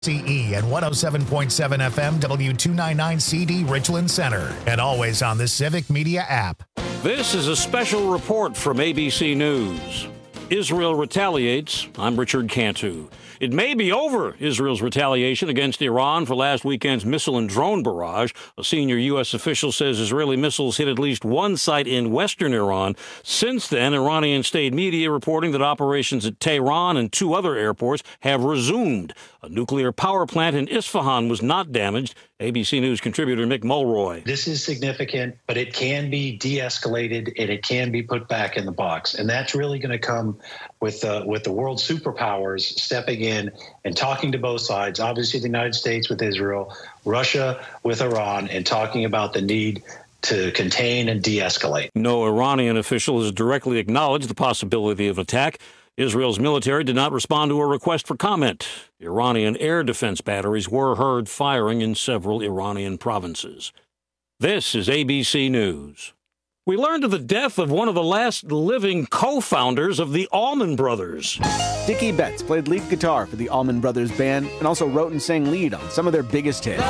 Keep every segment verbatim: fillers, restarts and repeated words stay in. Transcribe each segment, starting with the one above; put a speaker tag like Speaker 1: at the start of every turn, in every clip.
Speaker 1: C E and one oh seven point seven F M W two ninety-nine C D Richland Center, and always on the Civic Media app.
Speaker 2: This is a special report from A B C News. Israel retaliates. I'm Richard Cantu. It may be over, Israel's retaliation against Iran for last weekend's missile and drone barrage. A senior U S official says Israeli missiles hit at least one site in western Iran. Since then, Iranian state media reporting that operations at Tehran and two other airports have resumed. A nuclear power plant in Isfahan was not damaged. A B C News contributor Mick Mulroy.
Speaker 3: This is significant, but it can be de-escalated and it can be put back in the box. And that's really going to come with, uh, with the world superpowers stepping in and talking to both sides. Obviously, the United States with Israel, Russia with Iran, and talking about the need to contain and de-escalate.
Speaker 2: No Iranian official has directly acknowledged the possibility of attack. Israel's military did not respond to a request for comment. Iranian air defense batteries were heard firing in several Iranian provinces. This is A B C News. We learned of the death of one of the last living co-founders of the Allman Brothers.
Speaker 4: Dickie Betts played lead guitar for the Allman Brothers Band and also wrote and sang lead on some of their biggest hits,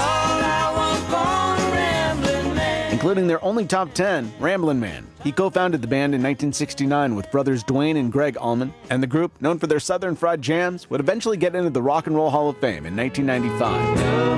Speaker 4: including their only top ten, Ramblin' Man. He co-founded the band in nineteen sixty-nine with brothers Dwayne and Greg Allman, and the group, known for their Southern Fried Jams, would eventually get into the Rock and Roll Hall of Fame in nineteen ninety-five.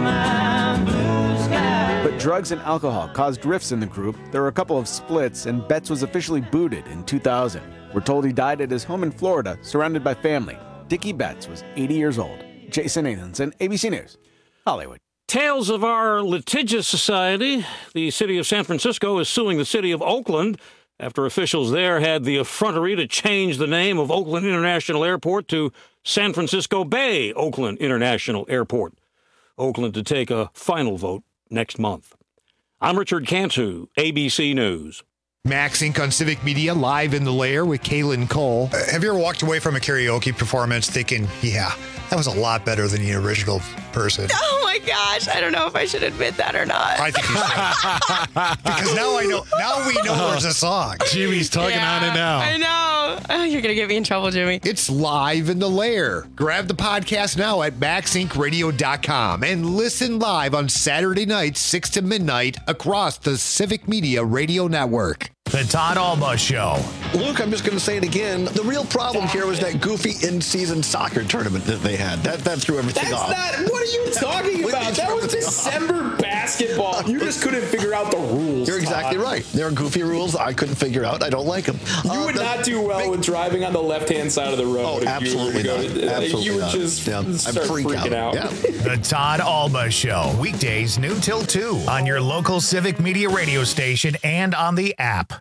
Speaker 4: But drugs and alcohol caused rifts in the group. There were a couple of splits, and Betts was officially booted in two thousand. We're told he died at his home in Florida, surrounded by family. Dickie Betts was eighty years old. Jason Nathanson, A B C News, Hollywood.
Speaker 2: Tales of our litigious society. The city of San Francisco is suing the city of Oakland after officials there had the effrontery to change the name of Oakland International Airport to San Francisco Bay Oakland International Airport. Oakland to take a final vote next month. I'm Richard Cantu, A B C News.
Speaker 5: Max Incorporated on Civic Media, live in the lair with Kaylin Cole.
Speaker 6: Uh, have you ever walked away from a karaoke performance thinking, yeah, that was a lot better than the original person?
Speaker 7: Oh my gosh, I don't know if I should admit that or not.
Speaker 6: I think you should. Because now I know, now we know there's a song.
Speaker 5: Jimmy's tugging
Speaker 7: yeah,
Speaker 5: on it now.
Speaker 7: I know. Oh, you're going to get me in trouble, Jimmy.
Speaker 5: It's live in the lair. Grab the podcast now at max inc radio dot com and listen live on Saturday nights, six to midnight, across the Civic Media Radio Network.
Speaker 1: The Todd Alba Show.
Speaker 8: Luke, I'm just going to say it again. The real problem here was that goofy in-season soccer tournament that they had. That that threw everything
Speaker 9: That's
Speaker 8: off.
Speaker 9: Not, what are you talking about? That was December basketball. You just couldn't figure out the rules.
Speaker 8: You're exactly
Speaker 9: Todd.
Speaker 8: right. There are goofy rules I couldn't figure out. I don't like them.
Speaker 9: You
Speaker 8: uh,
Speaker 9: would
Speaker 8: the,
Speaker 9: not do well big, with driving on the left-hand side of the road.
Speaker 8: Oh,
Speaker 9: if
Speaker 8: absolutely
Speaker 9: you were
Speaker 8: not.
Speaker 9: to go,
Speaker 8: Absolutely
Speaker 9: You would
Speaker 8: not.
Speaker 9: just
Speaker 8: yeah.
Speaker 9: start
Speaker 8: freak
Speaker 9: freaking out.
Speaker 8: out.
Speaker 9: out.
Speaker 8: Yeah.
Speaker 1: The Todd Alba Show. Weekdays noon till two on your local Civic Media radio station and on the app.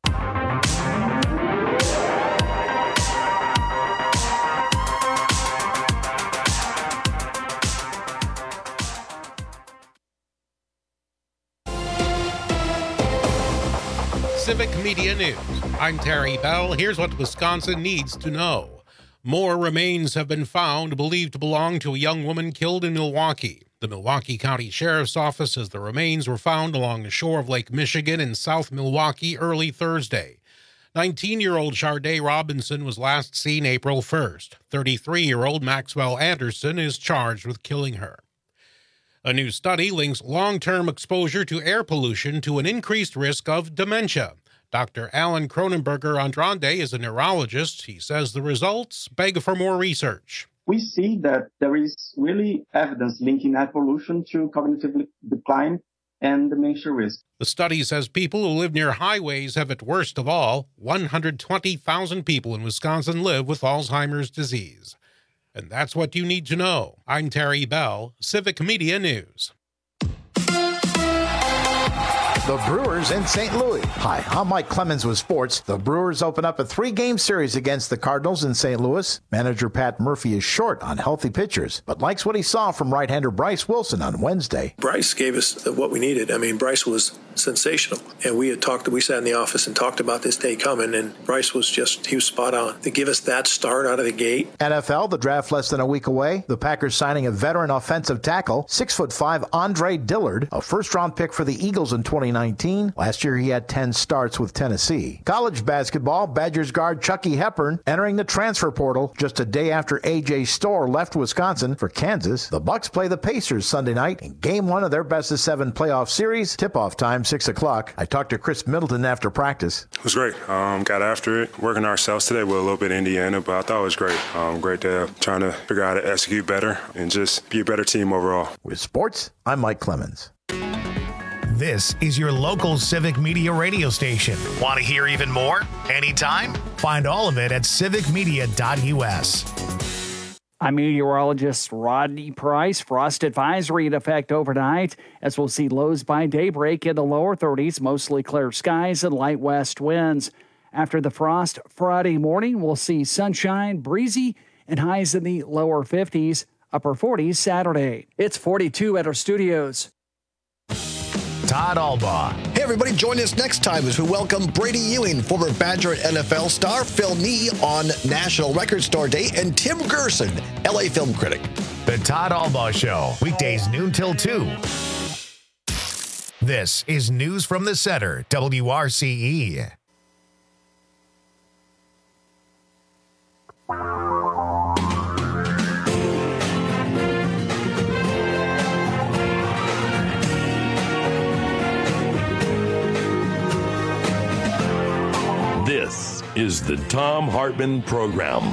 Speaker 10: Civic Media News. I'm Terry Bell. Here's what Wisconsin needs to know. More remains have been found believed to belong to a young woman killed in Milwaukee. The Milwaukee County Sheriff's Office says the remains were found along the shore of Lake Michigan in South Milwaukee early Thursday. nineteen-year-old Sharday Robinson was last seen April first. thirty-three-year-old Maxwell Anderson is charged with killing her. A new study links long-term exposure to air pollution to an increased risk of dementia. Doctor Alan Cronenberger Andrande is a neurologist. He says the results beg for more research.
Speaker 11: We see that there is really evidence linking air pollution to cognitive decline and dementia risk.
Speaker 10: The study says people who live near highways have it worst of all. one hundred twenty thousand people in Wisconsin live with Alzheimer's disease. And that's what you need to know. I'm Terry Bell, Civic Media News.
Speaker 12: The Brewers in Saint Louis. Hi, I'm Mike Clemens with sports. The Brewers open up a three-game series against the Cardinals in Saint Louis. Manager Pat Murphy is short on healthy pitchers, but likes what he saw from right-hander Bryce Wilson on Wednesday.
Speaker 13: Bryce gave us what we needed. I mean, Bryce was sensational. And we had talked, we sat in the office and talked about this day coming, and Bryce was just, he was spot on. To give us that start out of the gate.
Speaker 12: N F L, the draft less than a week away. The Packers signing a veteran offensive tackle, six foot five Andre Dillard, a first-round pick for the Eagles in twenty twenty nineteen. Last year, he had ten starts with Tennessee. College basketball, Badgers guard Chucky Hepburn entering the transfer portal just a day after A J Storr left Wisconsin for Kansas. The Bucks play the Pacers Sunday night in game one of their best of seven playoff series. Tip-off time, six o'clock. I talked to Chris Middleton after practice.
Speaker 14: It was great. Um, got after it, working ourselves today with a little bit of Indiana, but I thought it was great. Um, great day, trying to figure out how to execute better and just be a better team overall.
Speaker 12: With sports, I'm Mike Clemens.
Speaker 1: This is your local Civic Media radio station. Want to hear even more? Anytime? Find all of it at civic media dot u s.
Speaker 15: I'm meteorologist Rodney Price. Frost advisory in effect overnight, as we'll see lows by daybreak in the lower thirties, mostly clear skies and light west winds. After the frost Friday morning, we'll see sunshine, breezy, and highs in the lower fifties, upper forties Saturday. It's forty-two at our studios.
Speaker 1: Todd Albaugh.
Speaker 8: Hey, everybody, join us next time as we welcome Brady Ewing, former Badger and N F L star, Phil Nee on National Record Store Day, and Tim Gerson, L A film critic.
Speaker 1: The Todd Albaugh Show, weekdays noon till two. This is News from the Center, W R C E.
Speaker 16: This is the Thom Hartmann Program.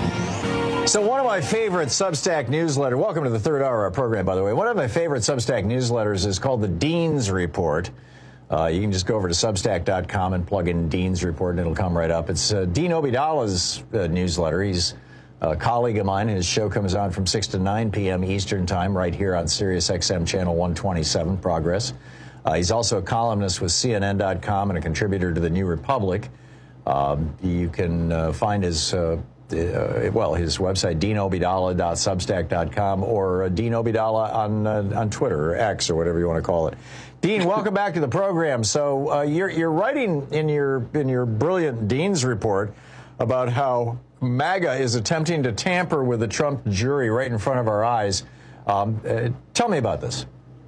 Speaker 17: So one of my favorite Substack newsletters, welcome to the third hour of our program, by the way. One of my favorite Substack newsletters is called the Dean's Report. Uh, you can just go over to substack dot com and plug in Dean's Report, and it'll come right up. It's uh, Dean Obeidallah's uh, newsletter. He's a colleague of mine. His show comes on from six to nine p.m. Eastern Time right here on Sirius X M Channel one twenty-seven, Progress. Uh, he's also a columnist with C N N dot com and a contributor to The New Republic. Um, you can uh, find his, uh, uh, well, his website, dean obeidallah dot substack dot com, or uh, Dean Obeidallah on uh, on Twitter or X or whatever you want to call it. Dean, welcome back to the program. So uh, you're you're writing in your in your brilliant Dean's Report about how MAGA is attempting to tamper with the Trump jury right in front of our eyes. Um, uh, tell me about this.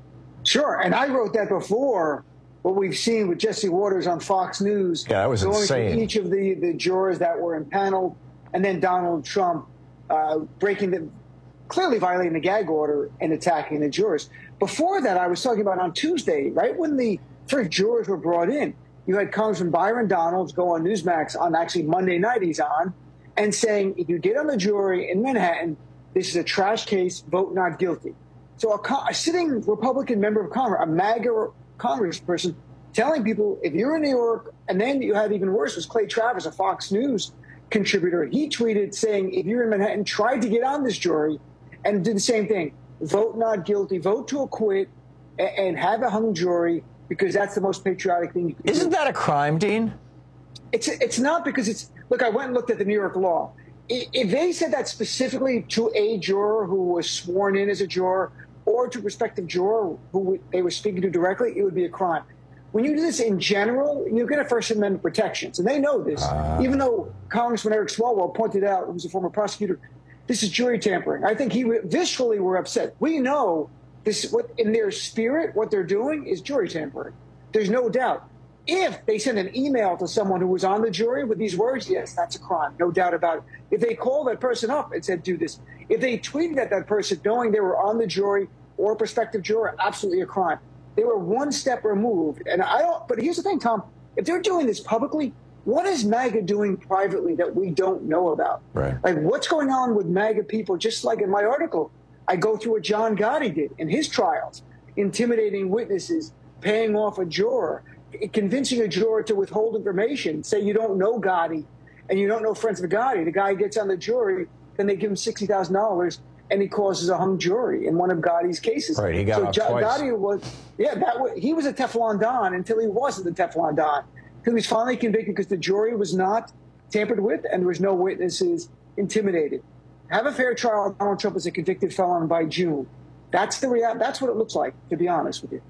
Speaker 18: Sure, and I wrote that before. What we've seen with Jesse Waters on Fox News,
Speaker 17: yeah, that was
Speaker 18: going
Speaker 17: insane.
Speaker 18: through each of the, the jurors that were impaneled, and then Donald Trump uh, breaking the, clearly violating the gag order and attacking the jurors. Before that, I was talking about on Tuesday, right when the first jurors were brought in, you had Congressman Byron Donalds go on Newsmax on actually Monday night he's on, and saying, if you get on the jury in Manhattan, this is a trash case, vote not guilty. So a, a sitting Republican member of Congress, a MAGA congressperson, telling people, if you're in New York, and then you had even worse was Clay Travis, a Fox News contributor. He tweeted saying, if you're in Manhattan, try to get on this jury, and did the same thing. Vote not guilty, vote to acquit, and, and have a hung jury, because that's the most patriotic thing you can do.
Speaker 17: Isn't that a crime, Dean?
Speaker 18: It's it's not, because it's, look, I went and looked at the New York law. If they said that specifically to a juror who was sworn in as a juror, or to a prospective juror who they were speaking to directly, it would be a crime. When you do this in general, you get a First Amendment protections, and they know this. Uh, Even though Congressman Eric Swalwell pointed out, who's a former prosecutor, this is jury tampering. I think he viscerally were upset. We know this, what in their spirit, what they're doing is jury tampering. There's no doubt. If they send an email to someone who was on the jury with these words, yes, that's a crime, no doubt about it. If they call that person up and said, do this. If they tweeted at that person knowing they were on the jury or a prospective juror, absolutely a crime. They were one step removed. And I don't, but here's the thing, Tom, if they're doing this publicly, what is MAGA doing privately that we don't know about?
Speaker 17: Right.
Speaker 18: Like, what's going on with MAGA people? Just like in my article, I go through what John Gotti did in his trials, intimidating witnesses, paying off a juror, convincing a juror to withhold information, say you don't know Gotti and you don't know friends of Gotti. The guy gets on the jury, then they give him sixty thousand dollars and he causes a hung jury in one of Gotti's cases.
Speaker 17: Right, he got
Speaker 18: so
Speaker 17: off
Speaker 18: jo-
Speaker 17: twice.
Speaker 18: Gotti was, yeah, that was, he was a Teflon Don until he wasn't the Teflon Don. He was finally convicted because the jury was not tampered with and there was no witnesses intimidated. Have a fair trial. Donald Trump is a convicted felon by June. That's the rea- That's what it looks like, to be honest with you.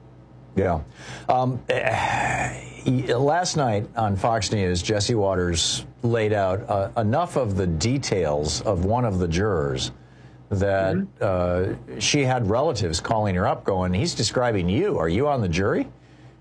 Speaker 17: Yeah. Um, last night on Fox News, Jesse Waters laid out uh, enough of the details of one of the jurors that mm-hmm. uh, she had relatives calling her up going, he's describing you. Are you on the jury?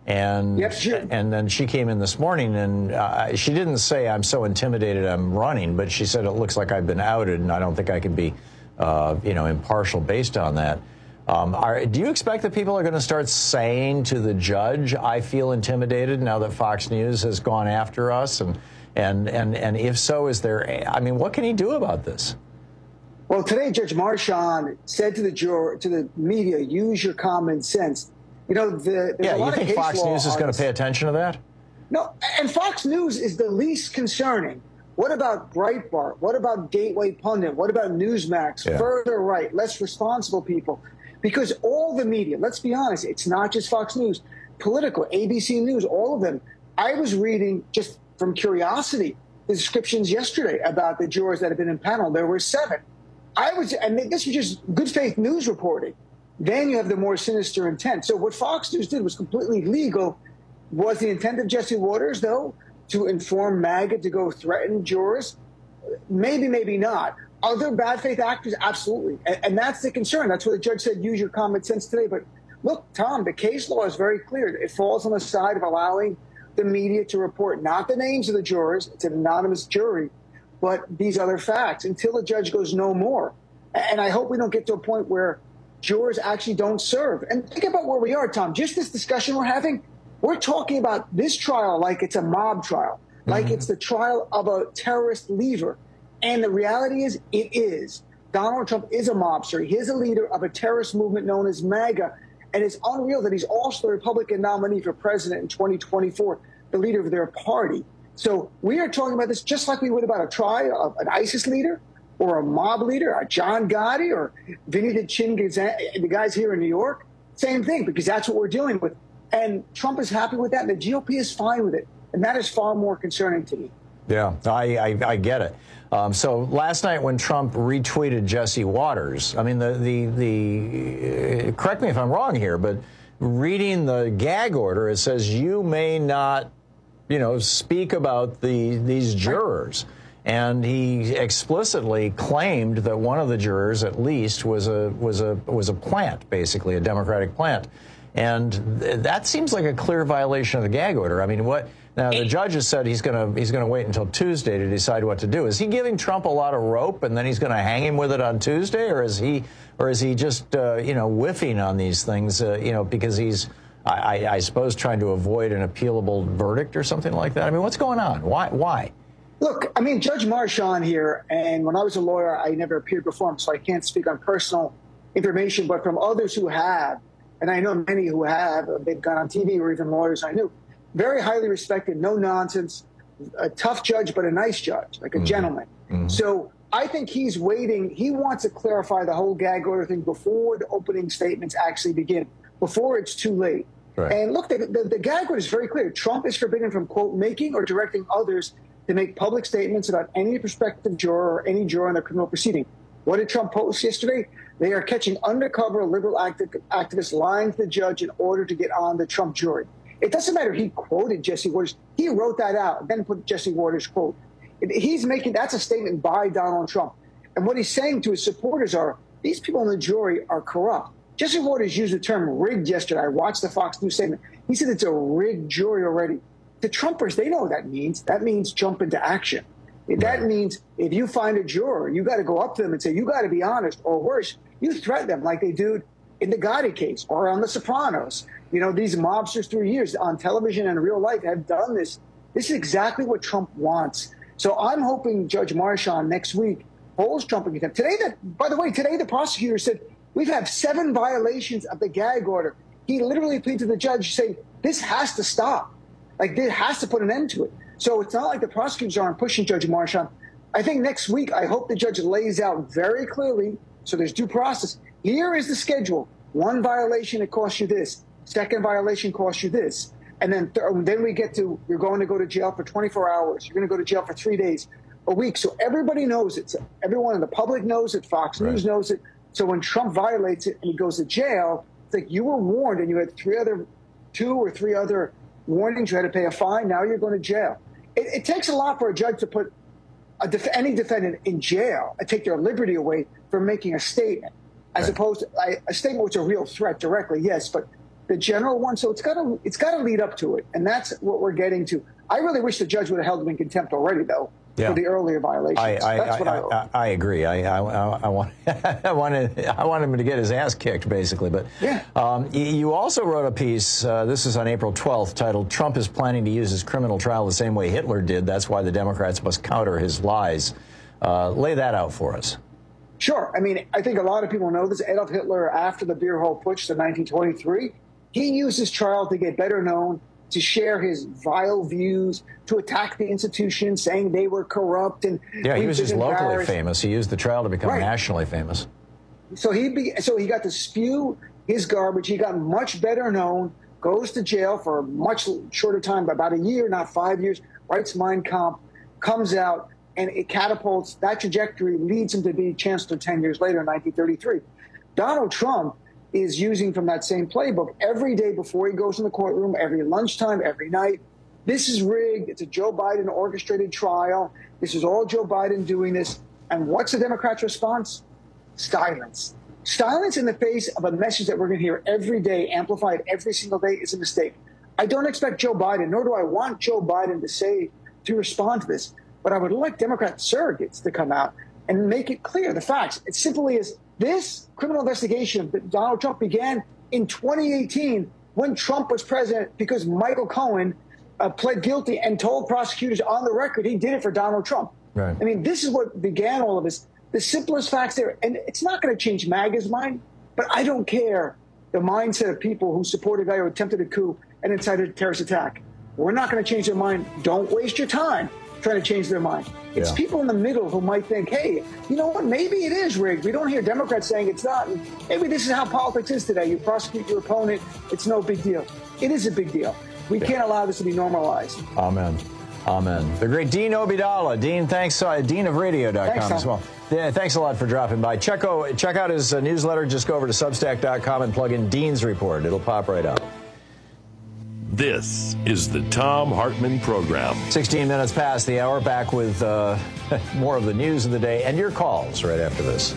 Speaker 17: And
Speaker 18: yep, sure.
Speaker 17: and then she came in this morning, and uh, she didn't say, I'm so intimidated I'm running, but she said, it looks like I've been outed, and I don't think I can be, uh, you know, impartial based on that. Um, are, do you expect that people are going to start saying to the judge, I feel intimidated now that Fox News has gone after us? And, and, and, and if so, is there, I mean, what can he do about this?
Speaker 18: Well, today, Judge Marchand said to the juror, to the media, use your common sense. You know, the,
Speaker 17: yeah,
Speaker 18: a lot
Speaker 17: you think
Speaker 18: of
Speaker 17: Fox News is going to pay attention to that?
Speaker 18: No, and Fox News is the least concerning. What about Breitbart? What about Gateway Pundit? What about Newsmax?
Speaker 17: Yeah.
Speaker 18: Further right, less responsible people. Because all the media, let's be honest, it's not just Fox News, Political, A B C News, all of them. I was reading, just from curiosity, the descriptions yesterday about the jurors that have been impaneled. There were seven. I was, and this was just good faith news reporting. Then you have the more sinister intent. So what Fox News did was completely legal. Was the intent of Jesse Waters, though, to inform MAGA to go threaten jurors? Maybe, maybe not. Other bad faith actors, absolutely. And, and that's the concern. That's what the judge said, use your common sense today. But look, Tom, the case law is very clear. It falls on the side of allowing the media to report not the names of the jurors, it's an anonymous jury, but these other facts until the judge goes no more. And I hope we don't get to a point where jurors actually don't serve. And think about where we are, Tom. Just this discussion we're having, we're talking about this trial like it's a mob trial, like mm-hmm. it's the trial of a terrorist leader. And the reality is, it is. Donald Trump is a mobster. He is a leader of a terrorist movement known as MAGA. And it's unreal that he's also the Republican nominee for president in twenty twenty-four, the leader of their party. So we are talking about this just like we would about a trial of an ISIS leader or a mob leader, a John Gotti or Vinny the Chin, the guys here in New York. Same thing, because that's what we're dealing with. And Trump is happy with that, and the G O P is fine with it. And that is far more concerning to me.
Speaker 17: Yeah, I, I, I get it. Um, so last night when Trump retweeted Jesse Waters, I mean, the, the, the uh, correct me if I'm wrong here, but reading the gag order, it says you may not, you know, speak about the these jurors. And he explicitly claimed that one of the jurors, at least, was a was a was a plant, basically a Democratic plant, and th- that seems like a clear violation of the gag order. I mean, what now? The judge has said he's going to he's going to wait until Tuesday to decide what to do. Is he giving Trump a lot of rope, and then he's going to hang him with it on Tuesday, or is he or is he just uh, you know whiffing on these things? Uh, you know, because he's I, I suppose trying to avoid an appealable verdict or something like that. I mean, what's going on? Why why?
Speaker 18: Look, I mean, Judge Marchand here, and when I was a lawyer, I never appeared before him, so I can't speak on personal information, but from others who have, and I know many who have, they've gone on T V or even lawyers I knew, very highly respected, no nonsense, a tough judge, but a nice judge, like a mm-hmm. gentleman. Mm-hmm. So I think he's waiting. He wants to clarify the whole gag order thing before the opening statements actually begin, before it's too late. Right. And look, the, the, the gag order is very clear. Trump is forbidden from, quote, making or directing others to make public statements about any prospective juror or any juror in the criminal proceeding. What did Trump post yesterday? They are catching undercover liberal acti- activists lying to the judge in order to get on the Trump jury. It doesn't matter he quoted Jesse Waters. He wrote that out and then put Jesse Waters' quote. He's making, that's a statement by Donald Trump. And what he's saying to his supporters are, these people in the jury are corrupt. Jesse Waters used the term rigged yesterday. I watched the Fox News statement. He said it's a rigged jury already. The Trumpers, they know what that means. That means jump into action. That means if you find a juror, you got to go up to them and say, you got to be honest, or worse, you threaten them like they do in the Gotti case or on The Sopranos. You know, these mobsters through years on television and in real life have done this. This is exactly what Trump wants. So I'm hoping Judge Marchand next week holds Trump in contempt. Today, that, by the way, today the prosecutor said, we've had seven violations of the gag order. He literally pleaded to the judge saying, this has to stop. Like, there has to put an end to it. So it's not like the prosecutors aren't pushing Judge Marchand. I think next week, I hope the judge lays out very clearly, so there's due process. Here is the schedule. One violation, it costs you this. Second violation costs you this. And then th- then we get to, you're going to go to jail for twenty-four hours. You're going to go to jail for three days, a week. So everybody knows it. So everyone in the public knows it. Fox right. News knows it. So when Trump violates it and he goes to jail, it's like you were warned and you had three other, two or three other warnings. You had to pay a fine. Now you're going to jail. It, it takes a lot for a judge to put a def- any defendant in jail and take their liberty away from making a statement, as right. opposed to a, a statement which is a real threat directly, yes, but the general one. So it's got to it's got to lead up to it, and that's what we're getting to. I really wish the judge would have held him in contempt already, though,
Speaker 17: yeah.
Speaker 18: for the earlier violations.
Speaker 17: I, I,
Speaker 18: that's what I,
Speaker 17: I, I, I agree. I, I, I want I wanted I want him to get his ass kicked, basically. But
Speaker 18: yeah.
Speaker 17: um, you also wrote a piece. Uh, this is on April twelfth, titled "Trump is planning to use his criminal trial the same way Hitler did. That's why the Democrats must counter his lies." Uh, lay that out for us.
Speaker 18: Sure. I mean, I think a lot of people know this. Adolf Hitler, after the Beer Hall Putsch in nineteen twenty-three, he used his trial to get better known, to share his vile views, to attack the institutions, saying they were corrupt. And
Speaker 17: yeah, he was just locally famous. He used the trial to become right. nationally famous.
Speaker 18: So he be, so he got to spew his garbage. He got much better known, goes to jail for a much shorter time, about a year, not five years, writes Mein Kampf, comes out, and it catapults, that trajectory leads him to be chancellor ten years later in nineteen thirty-three. Donald Trump is using from that same playbook every day before he goes in the courtroom, every lunchtime, every night. This is rigged. It's a Joe Biden orchestrated trial. This is all Joe Biden doing this. And what's the Democrats' response? Silence. Silence in the face of a message that we're going to hear every day, amplified every single day, is a mistake. I don't expect Joe Biden, nor do I want Joe Biden to say, to respond to this, but I would like Democrat surrogates to come out and make it clear, the facts. It simply is, this criminal investigation that Donald Trump began in twenty eighteen when Trump was president, because Michael Cohen uh, pled guilty and told prosecutors on the record he did it for Donald Trump.
Speaker 17: Right.
Speaker 18: I mean, this is what began all of this. The simplest facts there, and it's not going to change MAGA's mind, but I don't care the mindset of people who supported a guy who attempted a coup and incited a terrorist attack. We're not going to change their mind. Don't waste your time trying to change their mind. It's
Speaker 17: yeah.
Speaker 18: people in the middle who might think, hey, you know what, maybe it is rigged. We don't hear Democrats saying it's not. Maybe this is how politics is today. You prosecute your opponent, it's no big deal. It is a big deal. We yeah. can't allow this to be normalized.
Speaker 17: Amen. Amen. The great Dean Obeidallah. Dean, thanks. Uh, Dean of radio dot com as well. Yeah, thanks a lot for dropping by. Check, o- check out his uh, newsletter. Just go over to substack dot com and plug in Dean's report. It'll pop right up.
Speaker 16: This is the Thom Hartmann Program.
Speaker 17: sixteen minutes past the hour. Back with uh, more of the news of the day and your calls right after this.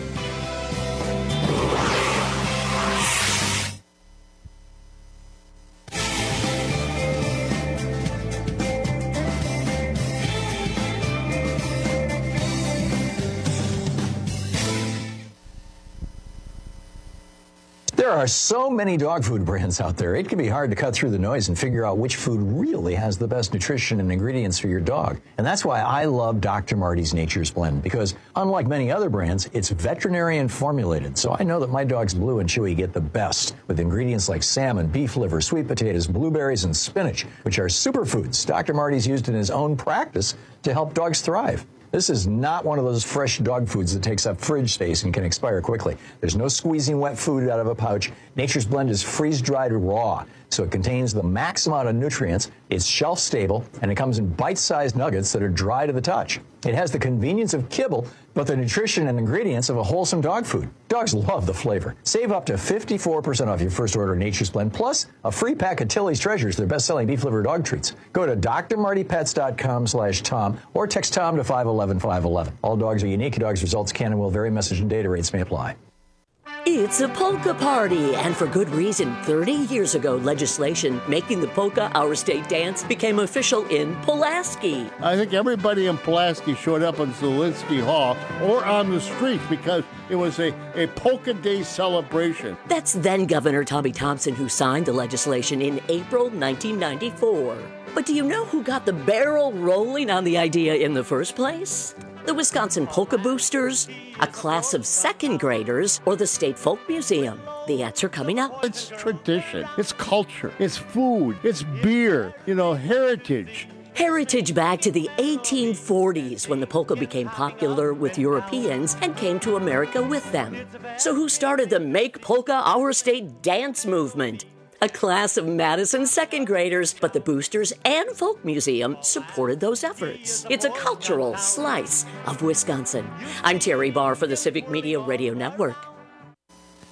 Speaker 17: There are so many dog food brands out there, it can be hard to cut through the noise and figure out which food really has the best nutrition and ingredients for your dog. And that's why I love Doctor Marty's Nature's Blend, because unlike many other brands, it's veterinarian formulated. So I know that my dogs Blue and Chewy get the best with ingredients like salmon, beef liver, sweet potatoes, blueberries, and spinach, which are superfoods Doctor Marty's used in his own practice to help dogs thrive. This is not one of those fresh dog foods that takes up fridge space and can expire quickly. There's no squeezing wet food out of a pouch. Nature's Blend is freeze-dried raw, so it contains the max amount of nutrients, it's shelf-stable, and it comes in bite-sized nuggets that are dry to the touch. It has the convenience of kibble, but the nutrition and ingredients of a wholesome dog food. Dogs love the flavor. Save up to fifty-four percent off your first order of Nature's Blend, plus a free pack of Tilly's Treasures, their best-selling beef liver dog treats. Go to D R marty pets dot com slash Tom or text Tom to five one one five one one. All dogs are unique. Dogs' results can and will vary. Message and data rates may apply.
Speaker 19: It's a polka party, and for good reason. thirty years ago, legislation making the polka our state dance became official in Pulaski.
Speaker 20: I think everybody in Pulaski showed up in Zielinski Hall or on the streets because it was a, a polka day celebration.
Speaker 19: That's then Governor Tommy Thompson who signed the legislation in April nineteen ninety-four. But do you know who got the barrel rolling on the idea in the first place? The Wisconsin Polka Boosters, a class of second graders, or the State Folk Museum? The answer coming up.
Speaker 20: It's tradition, it's culture, it's food, it's beer, you know, heritage.
Speaker 19: Heritage back to the eighteen forties when the polka became popular with Europeans and came to America with them. So who started the Make Polka Our State dance movement? A class of Madison second graders, but the Boosters and Folk Museum supported those efforts. It's a cultural slice of Wisconsin. I'm Terry Barr for the Civic Media Radio Network.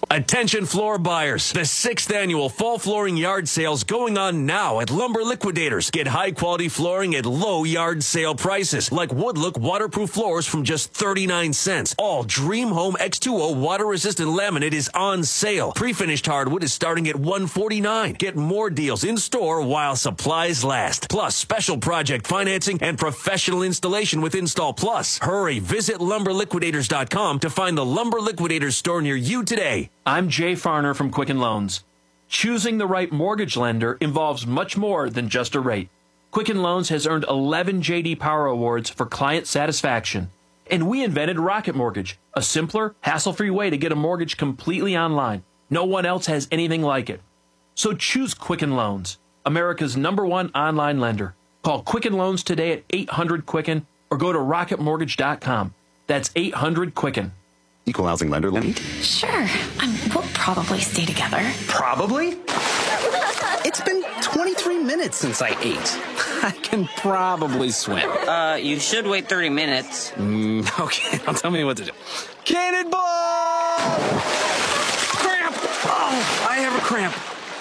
Speaker 21: Attention floor buyers. The sixth annual fall flooring yard sale's going on now at Lumber Liquidators. Get high quality flooring at low yard sale prices like Woodlook waterproof floors from just thirty-nine cents. All Dream Home X two O water resistant laminate is on sale. Pre-finished hardwood is starting at one forty-nine. Get more deals in store while supplies last. Plus special project financing and professional installation with Install Plus. Hurry, visit lumber liquidators dot com to find the Lumber Liquidators store near you today.
Speaker 22: I'm Jay Farner from Quicken Loans. Choosing the right mortgage lender involves much more than just a rate. Quicken Loans has earned eleven J D Power Awards for client satisfaction. And we invented Rocket Mortgage, a simpler, hassle-free way to get a mortgage completely online. No one else has anything like it. So choose Quicken Loans, America's number one online lender. Call Quicken Loans today at eight hundred Quicken or go to rocket mortgage dot com. That's eight hundred Quicken.
Speaker 23: Equal housing lender, Lenny?
Speaker 24: Sure. Um, we'll probably stay together.
Speaker 23: Probably? It's been twenty-three minutes since I ate. I can probably swim.
Speaker 25: Uh, you should wait thirty minutes.
Speaker 23: Mm, okay, now tell me what to do. Cannonball! Cramp! Oh, I have a cramp.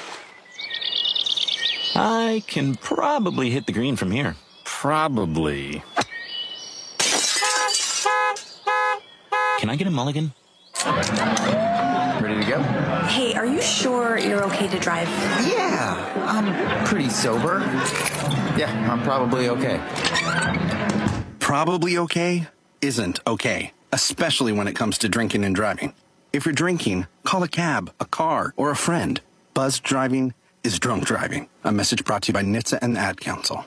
Speaker 23: I can probably hit the green from here. Probably. Can I get a mulligan? Ready to go?
Speaker 24: Hey, are you sure you're okay to drive?
Speaker 23: Yeah, I'm pretty sober. Yeah, I'm probably okay. Probably okay isn't okay, especially when it comes to drinking and driving. If you're drinking, call a cab, a car, or a friend. Buzzed driving is drunk driving. A message brought to you by N H T S A and the Ad Council.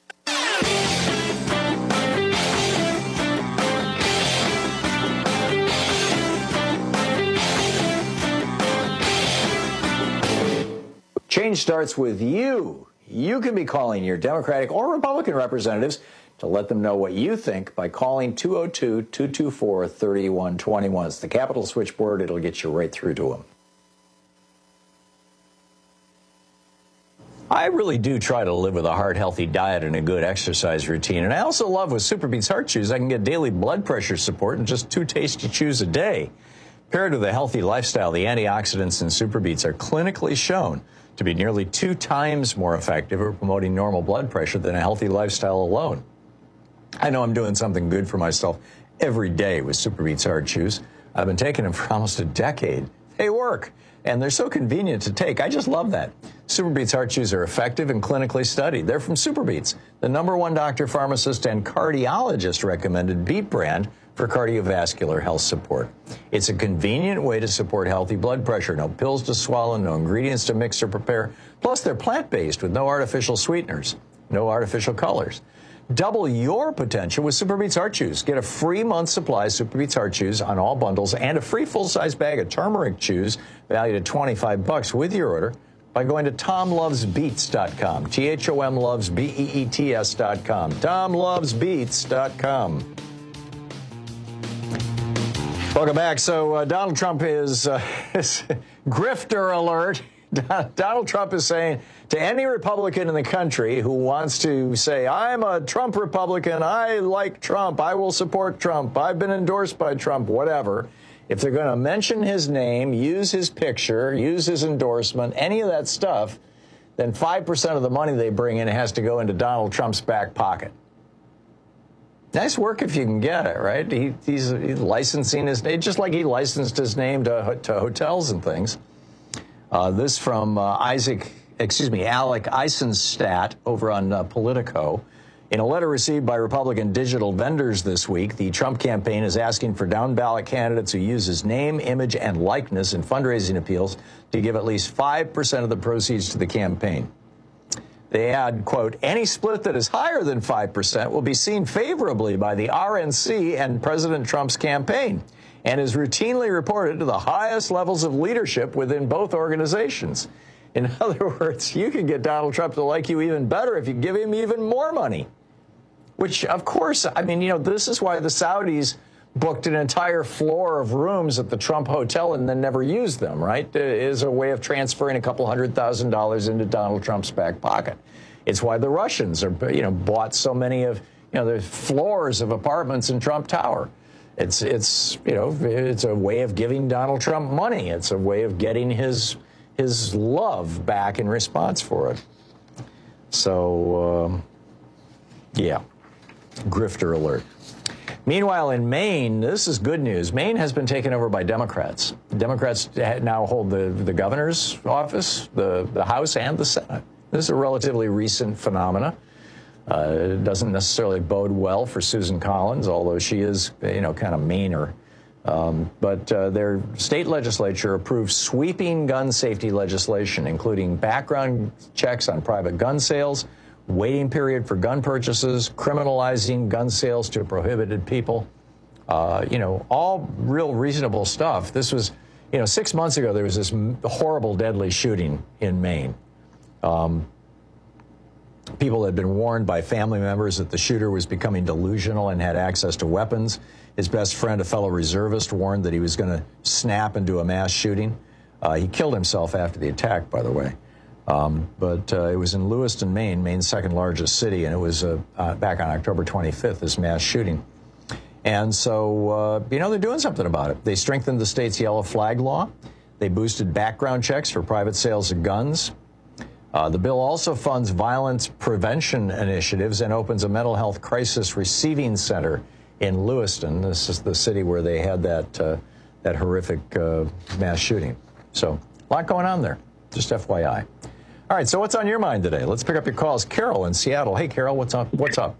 Speaker 17: Change starts with you. You can be calling your Democratic or Republican representatives to let them know what you think by calling two oh two, two two four, three one two one. It's the Capitol switchboard. It'll get you right through to them. I really do try to live with a heart healthy diet and a good exercise routine. And I also love with SuperBeets Heart Chews, I can get daily blood pressure support in just two tasty chews a day. Paired with a healthy lifestyle, the antioxidants in SuperBeets are clinically shown to be nearly two times more effective at promoting normal blood pressure than a healthy lifestyle alone. I know I'm doing something good for myself every day with SuperBeets Heart Chews. I've been taking them for almost a decade. They work, and they're so convenient to take. I just love that. SuperBeets Heart Chews are effective and clinically studied. They're from SuperBeets, the number one doctor, pharmacist, and cardiologist recommended beet brand for cardiovascular health support. It's a convenient way to support healthy blood pressure. No pills to swallow, no ingredients to mix or prepare. Plus, they're plant-based with no artificial sweeteners, no artificial colors. Double your potential with SuperBeets Heart Chews. Get a free month supply of SuperBeets Heart Chews on all bundles and a free full-size bag of turmeric chews valued at twenty-five bucks with your order by going to tom loves beets dot com. T H O M loves B E E T S dot com. tom loves beets dot com. Welcome back. So uh, Donald Trump is, uh, is grifter alert. Donald Trump is saying to any Republican in the country who wants to say, I'm a Trump Republican, I like Trump, I will support Trump, I've been endorsed by Trump, whatever. If they're going to mention his name, use his picture, use his endorsement, any of that stuff, then five percent of the money they bring in has to go into Donald Trump's back pocket. Nice work if you can get it, right? He, he's, he's licensing his name, just like he licensed his name to, to hotels and things. Uh, this from uh, Isaac, excuse me, Alec Eisenstadt over on uh, Politico. In a letter received by Republican digital vendors this week, the Trump campaign is asking for down-ballot candidates who use his name, image, and likeness in fundraising appeals to give at least five percent of the proceeds to the campaign. They add, quote, any split that is higher than five percent will be seen favorably by the R N C and President Trump's campaign and is routinely reported to the highest levels of leadership within both organizations. In other words, you can get Donald Trump to like you even better if you give him even more money. Which, of course, I mean, you know, this is why the Saudis booked an entire floor of rooms at the Trump Hotel and then never used them, right? It is a way of transferring a couple hundred thousand dollars into Donald Trump's back pocket. It's why the Russians are, you know, bought so many of, you know, the floors of apartments in Trump Tower. It's, it's, you know, it's a way of giving Donald Trump money. It's a way of getting his, his love back in response for it. So, um, yeah, grifter alert. Meanwhile, in Maine, this is good news. Maine has been taken over by Democrats. Democrats now hold the, the governor's office, the, the House, and the Senate. This is a relatively recent phenomena. Uh, it doesn't necessarily bode well for Susan Collins, although she is, you know, kind of Mainer. Um, but uh, their state legislature approved sweeping gun safety legislation, including background checks on private gun sales, waiting period for gun purchases, criminalizing gun sales to prohibited people. Uh, you know, all real reasonable stuff. This was, you know, six months ago, there was this horrible, deadly shooting in Maine. Um, people had been warned by family members that the shooter was becoming delusional and had access to weapons. His best friend, a fellow reservist, warned that he was going to snap and do a mass shooting. Uh, he killed himself after the attack, by the way. Um, but uh, it was in Lewiston, Maine, Maine's second largest city, and it was uh, uh, back on October twenty-fifth, this mass shooting. And so, uh, you know, they're doing something about it. They strengthened the state's yellow flag law. They boosted background checks for private sales of guns. Uh, the bill also funds violence prevention initiatives and opens a mental health crisis receiving center in Lewiston. This is the city where they had that, uh, that horrific uh, mass shooting. So, a lot going on there, just F Y I. All right, so what's on your mind today? Let's pick up your calls. Carol in Seattle. Hey, Carol, what's up? What's up?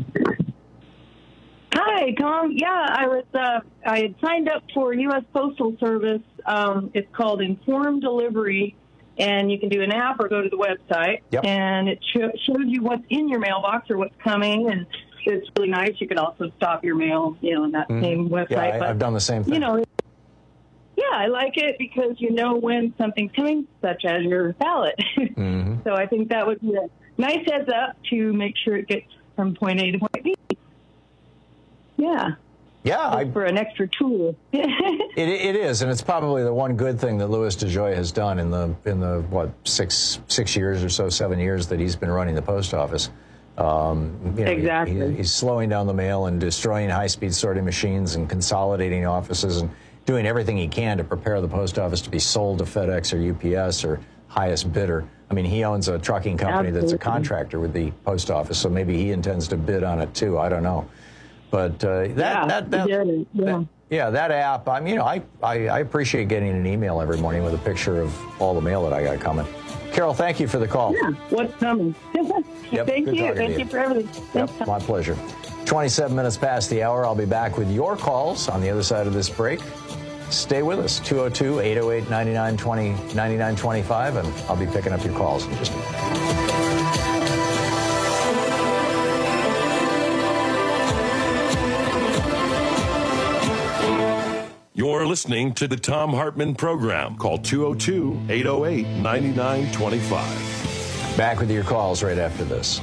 Speaker 2: Hi, Tom. Yeah, I was. Uh, I had signed up for U S Postal Service. Um, it's called Inform Delivery, and you can do an app or go to the website.
Speaker 17: Yep.
Speaker 2: And it sh- shows you what's in your mailbox or what's coming, and it's really nice. You can also stop your mail, you know, on that mm-hmm. same website.
Speaker 17: Yeah, I,
Speaker 2: but,
Speaker 17: I've done the same thing.
Speaker 2: You know. Yeah, I like it because you know when something's coming, such as your ballot. Mm-hmm. So I think that would be a nice heads up to make sure it gets from point A to point B. Yeah.
Speaker 17: Yeah. I,
Speaker 2: for an extra tool.
Speaker 17: it, it is, and it's probably the one good thing that Louis DeJoy has done in the, in the what, six six years or so, seven years that he's been running the post office. Um, you know,
Speaker 2: exactly.
Speaker 17: He, he's slowing down the mail and destroying high-speed sorting machines and consolidating offices and doing everything he can to prepare the post office to be sold to FedEx or U P S or highest bidder. I mean, he owns a trucking company Absolutely. that's a contractor with the post office, so maybe he intends to bid on it too. I don't know. But uh, that,
Speaker 2: yeah,
Speaker 17: that, that,
Speaker 2: yeah.
Speaker 17: that, yeah, that app, I mean, you know, I, I, I appreciate getting an email every morning with a picture of all the mail that I got coming. Carol, thank you for the call.
Speaker 2: Yeah, what's coming?
Speaker 17: Yep,
Speaker 2: thank you. Thank you.
Speaker 17: you
Speaker 2: for everything.
Speaker 17: Yep, Thanks. My pleasure. twenty-seven minutes past the hour. I'll be back with your calls on the other side of this break. Stay with us, two oh two, eight oh eight, nine nine two oh, nine nine two five, and I'll be picking up your calls in just a minute.
Speaker 16: You're listening to the Tom Hartman Program. Call two oh two, eight oh eight, nine nine two five.
Speaker 17: Back with your calls right after this.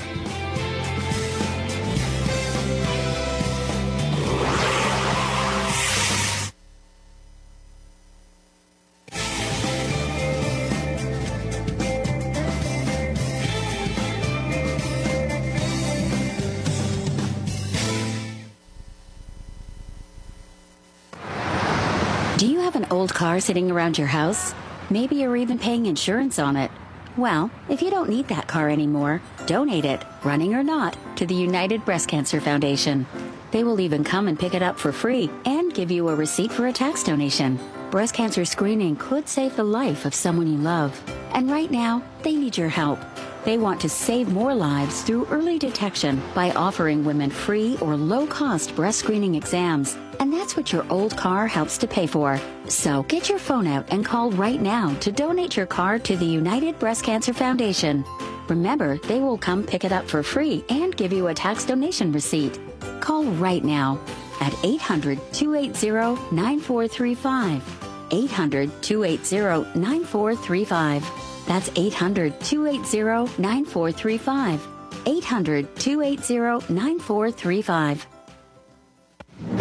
Speaker 3: Old car sitting around your house? Maybe you're even paying insurance on it. Well, if you don't need that car anymore, donate it, running or not, to the United Breast Cancer Foundation. They will even come and pick it up for free and give you a receipt for a tax donation. Breast cancer screening could save the life of someone you love. And right now, they need your help. They want to save more lives through early detection by offering women free or low-cost breast screening exams. And that's what your old car helps to pay for. So get your phone out and call right now to donate your car to the United Breast Cancer Foundation. Remember, they will come pick it up for free and give you a tax donation receipt. Call right now at eight hundred, two eight zero, nine four three five. eight hundred, two eight zero, nine four three five. That's eight hundred, two eight zero, nine four three five. eight hundred, two eight zero, nine four three five.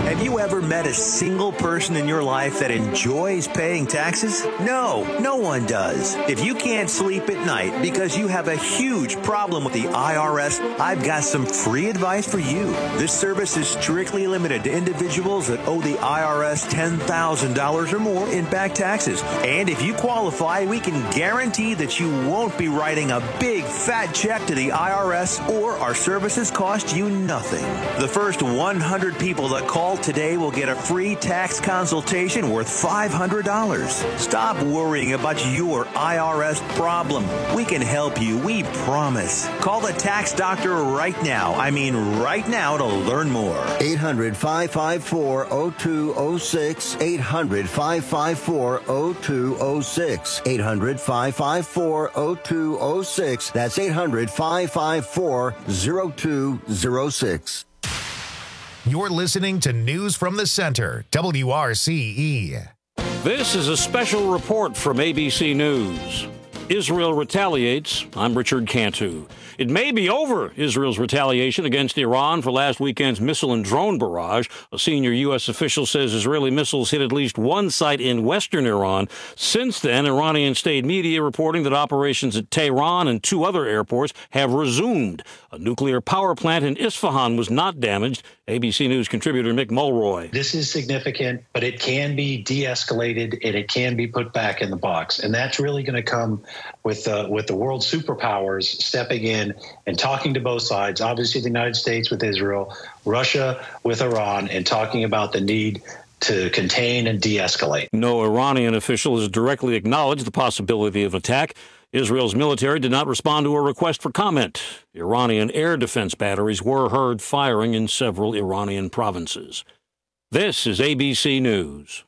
Speaker 4: Have you ever met a single person in your life that enjoys paying taxes? No, no one does. If you can't sleep at night because you have a huge problem with the I R S, I've got some free advice for you. This service is strictly limited to individuals that owe the I R S ten thousand dollars or more in back taxes. And if you qualify, we can guarantee that you won't be writing a big fat check to the I R S, or our services cost you nothing. The first one hundred people that call today will get a free tax consultation worth five hundred dollars. Stop worrying about your I R S problem. We can help you, we promise. Call the tax doctor right now. I mean right now to learn more.
Speaker 5: eight hundred, five five four, oh two oh six. eight hundred, five five four, oh two oh six. eight hundred, five five four, oh two oh six. That's eight hundred, five five four, oh two oh six.
Speaker 1: You're listening to News from the Center, W R C E.
Speaker 6: This is a special report from A B C News. Israel retaliates. I'm Richard Cantu. It may be over, Israel's retaliation against Iran for last weekend's missile and drone barrage. A senior U S official says Israeli missiles hit at least one site in western Iran. Since then, Iranian state media reporting that operations at Tehran and two other airports have resumed. A nuclear power plant in Isfahan was not damaged. A B C News contributor Mick Mulroy.
Speaker 7: This is significant, but it can be de-escalated and it can be put back in the box. And that's really going to come with, uh, with the world superpowers stepping in and talking to both sides, obviously the United States with Israel, Russia with Iran, and talking about the need to contain and de-escalate.
Speaker 6: No Iranian official has directly acknowledged the possibility of attack. Israel's military did not respond to a request for comment. Iranian air defense batteries were heard firing in several Iranian provinces. This is A B C News.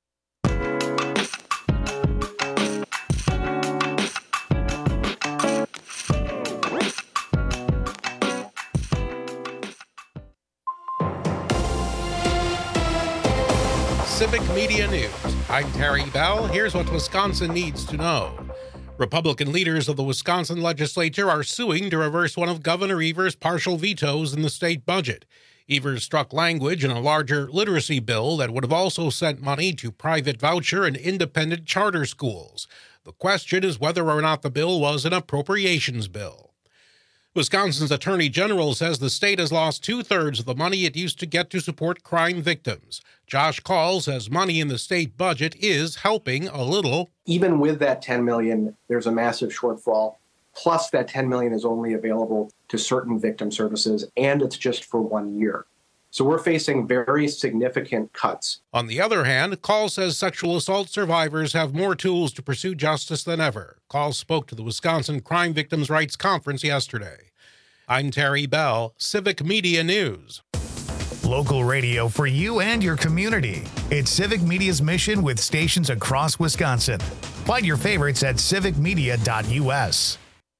Speaker 10: Civic Media News. I'm Terry Bell. Here's what Wisconsin needs to know. Republican leaders of the Wisconsin legislature are suing to reverse one of Governor Evers' partial vetoes in the state budget. Evers struck language in a larger literacy bill that would have also sent money to private voucher and independent charter schools. The question is whether or not the bill was an appropriations bill. Wisconsin's Attorney General says the state has lost two-thirds of the money it used to get to support crime victims. Josh Call says money in the state budget is helping a little.
Speaker 9: Even with that ten million dollars, there's a massive shortfall. Plus, that ten million dollars is only available to certain victim services, and it's just for one year. So we're facing very significant cuts.
Speaker 10: On the other hand, Call says sexual assault survivors have more tools to pursue justice than ever. Call spoke to the Wisconsin Crime Victims' Rights Conference yesterday. I'm Terry Bell, Civic Media News.
Speaker 1: Local radio for you and your community. It's Civic Media's mission with stations across Wisconsin. Find your favorites at civic media dot U S.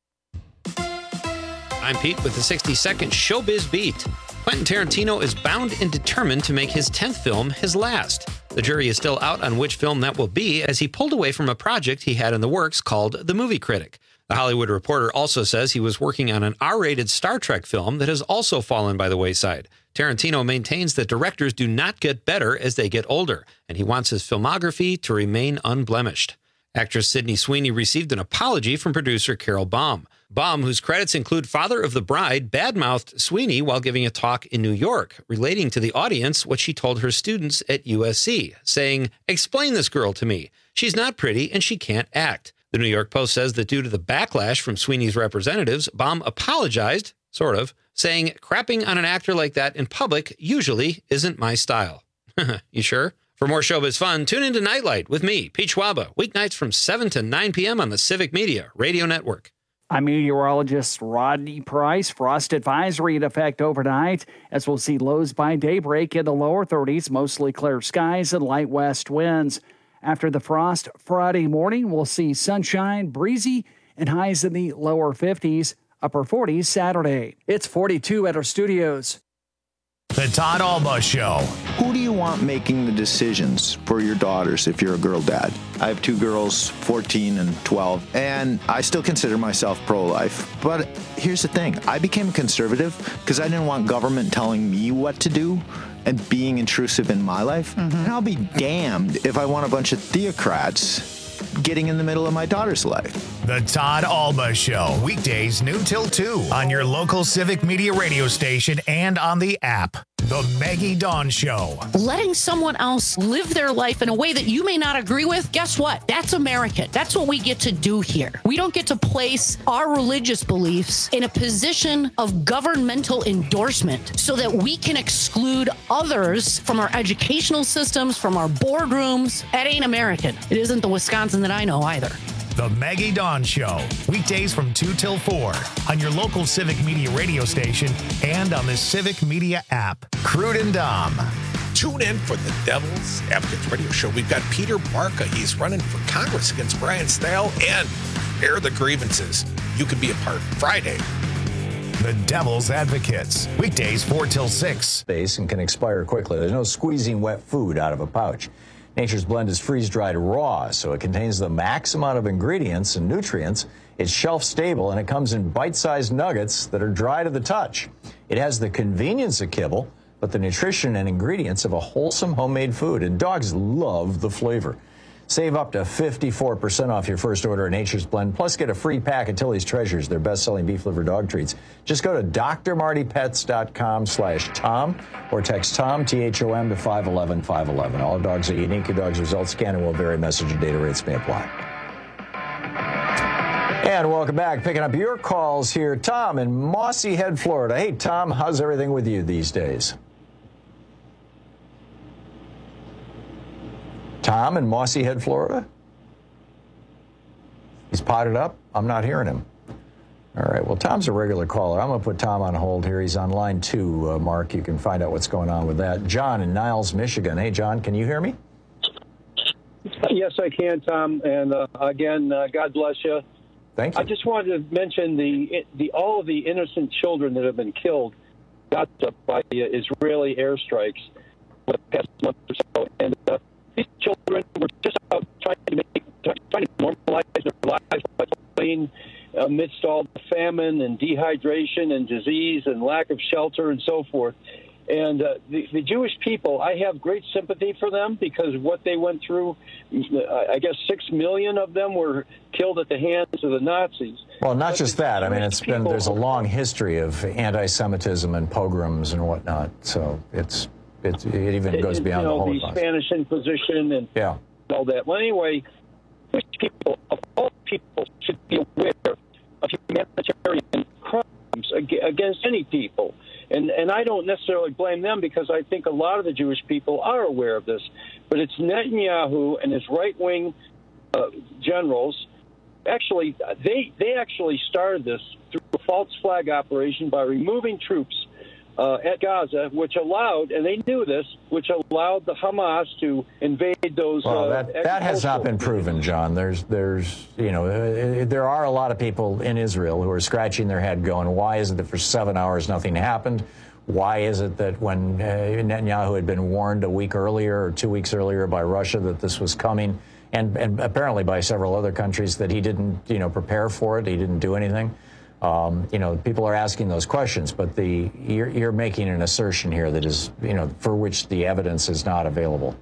Speaker 26: I'm Pete with the sixty second Showbiz Beat. Quentin Tarantino is bound and determined to make his tenth film his last. The jury is still out on which film that will be, as he pulled away from a project he had in the works called The Movie Critic. The Hollywood Reporter also says he was working on an R-rated Star Trek film that has also fallen by the wayside. Tarantino maintains that directors do not get better as they get older, and he wants his filmography to remain unblemished. Actress Sydney Sweeney received an apology from producer Carol Baum. Baum, whose credits include Father of the Bride, badmouthed Sweeney while giving a talk in New York, relating to the audience what she told her students at U S C, saying, "Explain this girl to me. She's not pretty and she can't act." The New York Post says that due to the backlash from Sweeney's representatives, Baum apologized, sort of, saying, "Crapping on an actor like that in public usually isn't my style." You sure? For more showbiz fun, tune into Nightlight with me, Pete Schwaba, weeknights from seven to nine p.m. on the Civic Media Radio Network.
Speaker 15: I'm meteorologist Rodney Price. Frost advisory in effect overnight, as we'll see lows by daybreak in the lower thirties, mostly clear skies and light west winds. After the frost Friday morning, we'll see sunshine, breezy, and highs in the lower fifties, upper forties Saturday. It's forty-two at our studios.
Speaker 1: The Todd Alba Show.
Speaker 27: Who do you want making the decisions for your daughters if you're a girl dad? I have two girls, fourteen and twelve, and I still consider myself pro-life. But here's the thing. I became a conservative because I didn't want government telling me what to do. and being intrusive in my life. Mm-hmm. And I'll be damned if I want a bunch of theocrats getting in the middle of my daughter's life.
Speaker 1: The Todd Alba Show, weekdays noon till two on your local Civic Media radio station and on the app. The Maggie Dawn Show.
Speaker 8: Letting someone else live their life in a way that you may not agree with, guess what? That's American. That's what we get to do here. We don't get to place our religious beliefs in a position of governmental endorsement so that we can exclude others from our educational systems, from our boardrooms. That ain't American. It isn't the Wisconsin that I know either.
Speaker 1: The Maggie Dawn Show, weekdays from two till four on your local Civic Media radio station and on the Civic Media app. Crude and Dom.
Speaker 11: Tune in for the Devil's Advocates radio show. We've got Peter Barca. He's running for Congress against Brian Stahel and air the grievances. You can be a part Friday.
Speaker 1: The Devil's Advocates, weekdays four till six.
Speaker 17: Space and can expire quickly. There's no squeezing wet food out of a pouch. Nature's Blend is freeze-dried raw, so it contains the max amount of ingredients and nutrients. It's shelf-stable, and it comes in bite-sized nuggets that are dry to the touch. It has the convenience of kibble, but the nutrition and ingredients of a wholesome homemade food, and dogs love the flavor. Save up to fifty-four percent off your first order of Nature's Blend, plus get a free pack of Tilly's Treasures, their best-selling beef liver dog treats. Just go to d r marty pets dot com slash Tom or text Tom, T H O M, to five one one five one one. All dogs are unique. Your dog's results can and will vary. Message and data rates may apply. And welcome back. Picking up your calls here. Tom in Mossy Head, Florida. Hey, Tom, how's everything with you these days? Tom in Mossy Head, Florida? He's potted up? I'm not hearing him. All right, well, Tom's a regular caller. I'm going to put Tom on hold here. He's on line two, uh, Mark. You can find out what's going on with that. John in Niles, Michigan. Hey, John, can you hear me?
Speaker 12: Yes, I can, Tom. And uh, again, uh, God bless you.
Speaker 17: Thank you.
Speaker 12: I just wanted to mention the the all of the innocent children that have been killed got by Israeli airstrikes for the past month or so. And uh, these children were just out trying to make, trying to normalize their lives by playing amidst all the famine and dehydration and disease and lack of shelter and so forth. And uh, the, the Jewish people, I have great sympathy for them because what they went through, I guess six million of them were killed at the hands of the Nazis.
Speaker 17: Well, not just that. I mean, it's been there's a long history of anti-Semitism and pogroms and whatnot. So it's it, it even goes beyond
Speaker 12: you know,
Speaker 17: the Holocaust.
Speaker 12: The Spanish Inquisition and
Speaker 17: yeah.
Speaker 12: all that. Well, anyway, Jewish people, of all people, should be aware of humanitarian crimes against any people. And and I don't necessarily blame them because I think a lot of the Jewish people are aware of this. But it's Netanyahu and his right-wing uh, generals. Actually, they they actually started this through a false flag operation by removing troops uh, at Gaza, which allowed, and they knew this, which allowed the Hamas to invade those.
Speaker 17: Well,
Speaker 12: uh,
Speaker 17: that that has not been proven, John. There's there's you know uh, there are a lot of people in Israel who are scratching their head, going, "Why is it that for seven hours nothing happened? Why is it that when uh, Netanyahu had been warned a week earlier or two weeks earlier by Russia that this was coming, and and apparently by several other countries, that he didn't you know prepare for it? He didn't do anything." Um, you know, people are asking those questions, but the you're, you're making an assertion here that is, you know, for which the evidence is not available.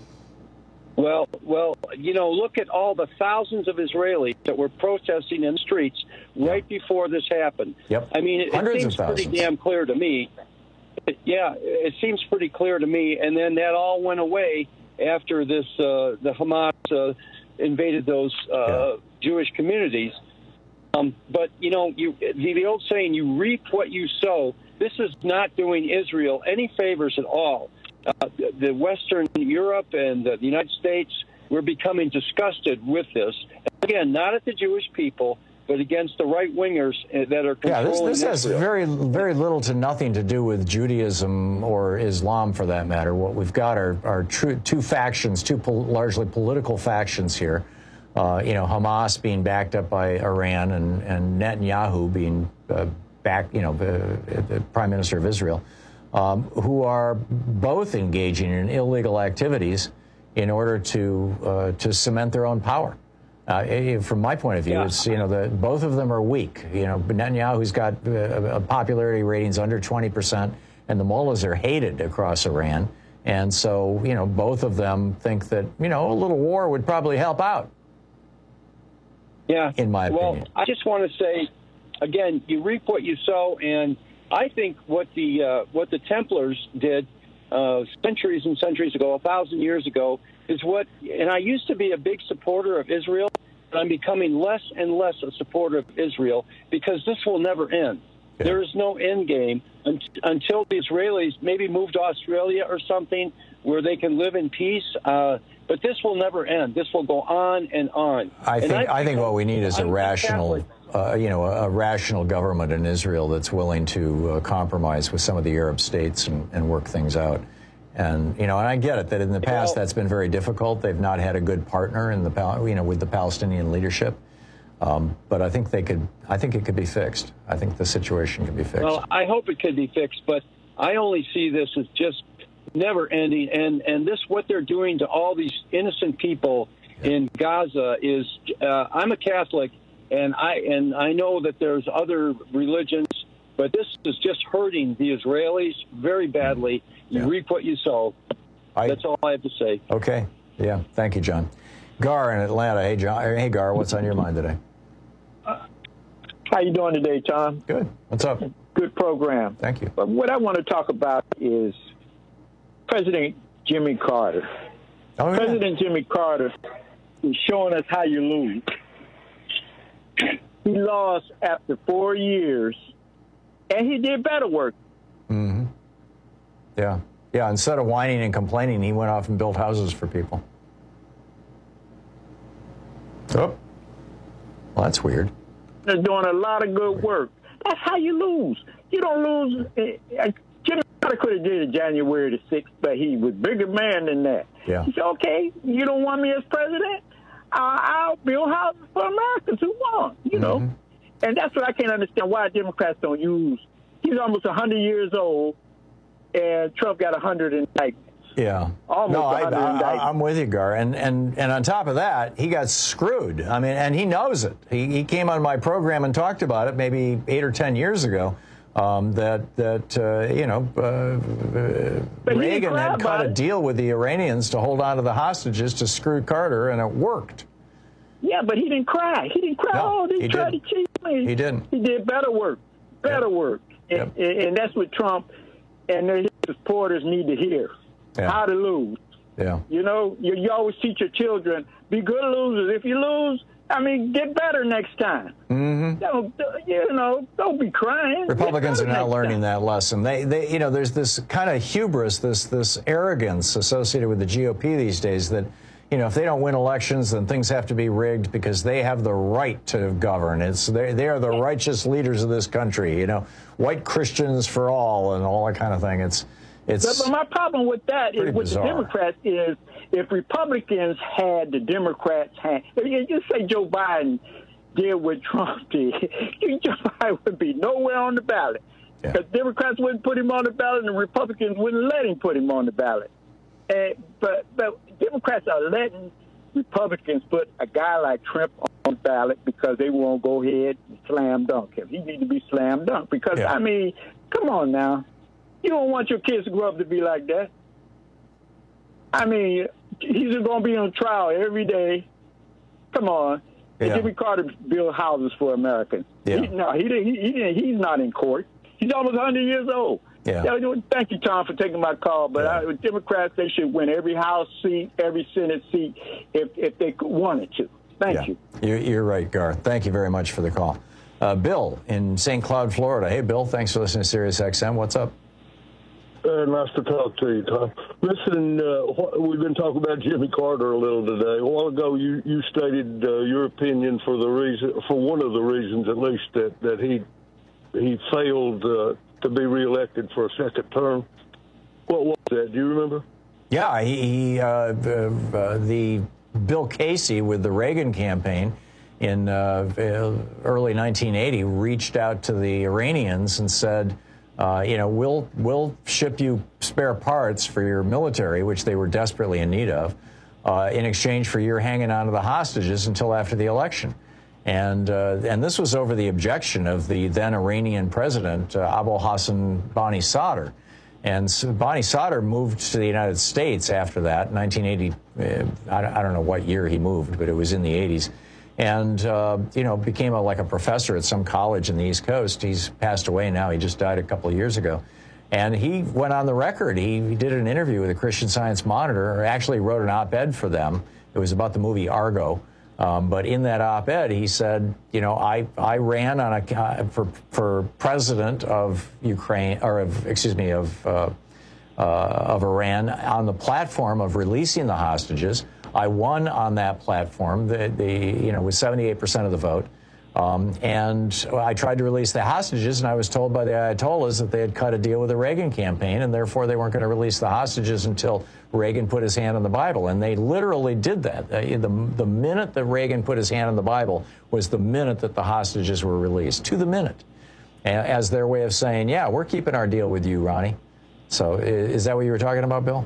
Speaker 12: Well, well, you know, look at all the thousands of Israelis that were protesting in the streets right before this happened.
Speaker 17: Yep.
Speaker 12: I mean, it, it seems pretty damn clear to me. It, yeah, it seems pretty clear to me. And then that all went away after this, uh, the Hamas uh, invaded those uh, yeah. Jewish communities. Um, but, you know, you, the, the old saying, you reap what you sow. This is not doing Israel any favors at all. Uh, the, the Western Europe and uh, the United States, we're becoming disgusted with this. Again, not at the Jewish people, but against the right-wingers that are controlling
Speaker 17: Yeah, this, this has
Speaker 12: Israel.
Speaker 17: very, very little to nothing to do with Judaism or Islam, for that matter. What we've got are, are true, two factions, two pol- largely political factions here. Uh, you know, Hamas being backed up by Iran and, and Netanyahu being uh, back, you know, uh, the Prime Minister of Israel, um, who are both engaging in illegal activities in order to uh, to cement their own power. Uh, from my point of view, yeah. it's, you know, the, both of them are weak. You know, Netanyahu's got uh, popularity ratings under twenty percent. and the mullahs are hated across Iran. And so, you know, both of them think that, you know, a little war would probably help out.
Speaker 12: Yeah.
Speaker 17: In my
Speaker 12: well,
Speaker 17: opinion.
Speaker 12: I just want to say, again, you reap what you sow, and I think what the uh, what the Templars did uh, centuries and centuries ago, a thousand years ago, is what. And I used to be a big supporter of Israel, but I'm becoming less and less a supporter of Israel because this will never end. Yeah. There is no end game un- until the Israelis maybe move to Australia or something where they can live in peace. Uh, But this will never end. This will go on and on.
Speaker 17: I
Speaker 12: and
Speaker 17: think
Speaker 12: I,
Speaker 17: I think what we need is a rational, uh, you know, a, a rational government in Israel that's willing to uh, compromise with some of the Arab states and, and work things out. And you know, and I get it that in the past well, that's been very difficult. They've not had a good partner in the you know with the Palestinian leadership. Um, but I think they could. I think it could be fixed. I think the situation could be fixed.
Speaker 12: Well, I hope it could be fixed, but I only see this as just never ending, and and this what they're doing to all these innocent people yeah. in Gaza is uh, I'm a Catholic, and I and I know that there's other religions, but this is just hurting the Israelis very badly. You yeah. reap what you sow. I, That's all I have to say.
Speaker 17: Okay. Yeah. Thank you, John. Gar in Atlanta. Hey, John. Hey, Gar. What's on your mind today?
Speaker 13: Uh, how you doing today, Tom?
Speaker 17: Good. What's up?
Speaker 13: Good program.
Speaker 17: Thank you.
Speaker 13: But what I want to talk about is President Jimmy Carter.
Speaker 17: Oh, yeah.
Speaker 13: President Jimmy Carter is showing us how you lose. He lost after four years, and he did better work.
Speaker 17: Mm-hmm. Yeah. Yeah, instead of whining and complaining, he went off and built houses for people. Oh. Well, that's weird.
Speaker 13: They're doing a lot of good work. That's how you lose. You don't lose. Uh, Jimmy Carter could have did it January the sixth, but he was a bigger man than that.
Speaker 17: Yeah.
Speaker 13: He said, okay, you don't want me as president? Uh, I'll build houses for Americans who want, you mm-hmm. know. And that's what I can't understand, why Democrats don't use. He's almost one hundred years old, and Trump got one hundred indictments.
Speaker 17: Yeah.
Speaker 13: Almost
Speaker 17: no,
Speaker 13: one hundred
Speaker 17: I, I,
Speaker 13: indictments.
Speaker 17: I'm with you, Gar. And, and, and on top of that, he got screwed. I mean, and he knows it. He, he came on my program and talked about it maybe eight or ten years ago. Um, that, that uh, you know, uh, Reagan had cut a deal with the Iranians to hold on to the hostages to screw Carter, and it worked.
Speaker 13: Yeah, but he didn't cry. He didn't cry.
Speaker 17: No,
Speaker 13: oh, they
Speaker 17: he
Speaker 13: tried
Speaker 17: didn't.
Speaker 13: to cheat me.
Speaker 17: He didn't.
Speaker 13: He did better work. Better
Speaker 17: yep.
Speaker 13: work. And,
Speaker 17: Yep.
Speaker 13: and that's what Trump and his supporters need to hear.
Speaker 17: Yeah.
Speaker 13: How to lose.
Speaker 17: Yeah.
Speaker 13: You know, you, you always teach your children, be good losers. If you lose, I mean, get better next time.
Speaker 17: Mm-hmm.
Speaker 13: Don't, you know, don't be crying.
Speaker 17: Republicans are not learning that lesson. They, they, you know, there's this kind of hubris, this, this arrogance associated with the G O P these days that, you know, if they don't win elections, then things have to be rigged because they have the right to govern. It's they, they are the righteous leaders of this country. You know, white Christians for all and all that kind of thing. It's, it's.
Speaker 13: But, but my problem with that is with
Speaker 17: bizarre.
Speaker 13: the Democrats is if Republicans had the Democrats had, if you say Joe Biden did what Trump did, Joe Biden would be nowhere on the ballot.
Speaker 17: Yeah.
Speaker 13: Because Democrats wouldn't put him on the ballot and the Republicans wouldn't let him put him on the ballot. And, but, but Democrats are letting Republicans put a guy like Trump on the ballot because they won't go ahead and slam dunk him. He needs to be slam dunk because,
Speaker 17: yeah.
Speaker 13: I mean, come on now. You don't want your kids to grow up to be like that. I mean, he's going to be on trial every day. Come on.
Speaker 17: Yeah.
Speaker 13: Jimmy Carter built houses for Americans.
Speaker 17: Yeah.
Speaker 13: He, no, he didn't. He, he didn't. He's not in court. He's almost one hundred years old.
Speaker 17: Yeah.
Speaker 13: Thank you, Tom, for taking my call. But
Speaker 17: yeah.
Speaker 13: I, Democrats, they should win every House seat, every Senate seat, if if they wanted to. Thank
Speaker 17: yeah.
Speaker 13: you.
Speaker 17: You're, you're right, Garth. Thank you very much for the call. Uh, Bill in Saint Cloud, Florida. Hey, Bill. Thanks for listening to Sirius X M. What's up?
Speaker 14: Uh, nice to talk to you, Tom. Listen, uh, we've been talking about Jimmy Carter a little today. A while ago, you, you stated uh, your opinion for the reason, for one of the reasons at least, that, that he he failed uh, to be reelected for a second term. What was that? Do you remember?
Speaker 17: Yeah, he, he uh, uh, the Bill Casey with the Reagan campaign in uh, early nineteen eighty reached out to the Iranians and said, Uh, you know, we'll we'll ship you spare parts for your military, which they were desperately in need of, uh, in exchange for your hanging on to the hostages until after the election. And uh, and this was over the objection of the then Iranian president, uh, Abu Hassan Bani Sadr. And so Bonnie Sauter moved to the United States after that, nineteen eighty. Uh, I, I don't know what year he moved, but it was in the eighties. And, uh, you know, became a, like a professor at some college in the East Coast. He's passed away now. He just died a couple of years ago. And he went on the record. He, he did an interview with the Christian Science Monitor, or actually wrote an op-ed for them. It was about the movie Argo. Um, but in that op-ed, he said, you know, I, I ran on a, uh, for, for president of Ukraine, or of, excuse me, of, uh, uh, of Iran on the platform of releasing the hostages. I won on that platform, the, the you know, with seventy-eight percent of the vote. Um, and I tried to release the hostages, and I was told by the Ayatollahs that they had cut a deal with the Reagan campaign, and therefore they weren't going to release the hostages until Reagan put his hand on the Bible. And they literally did that. Uh, the, the minute that Reagan put his hand on the Bible was the minute that the hostages were released, to the minute, as their way of saying, yeah, we're keeping our deal with you, Ronnie. So is that what you were talking about, Bill?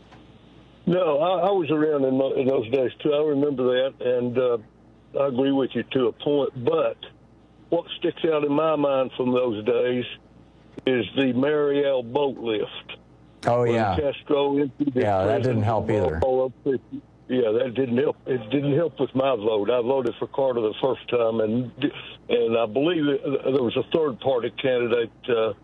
Speaker 14: No, I, I was around in, in those days, too. I remember that, and uh, I agree with you to a point. But what sticks out in my mind from those days is the Mariel boat lift.
Speaker 17: Oh, yeah.
Speaker 14: Castro
Speaker 17: yeah, that didn't help either.
Speaker 14: Yeah, that didn't help. It didn't help with my vote. I voted for Carter the first time, and and I believe there was a third-party candidate uh,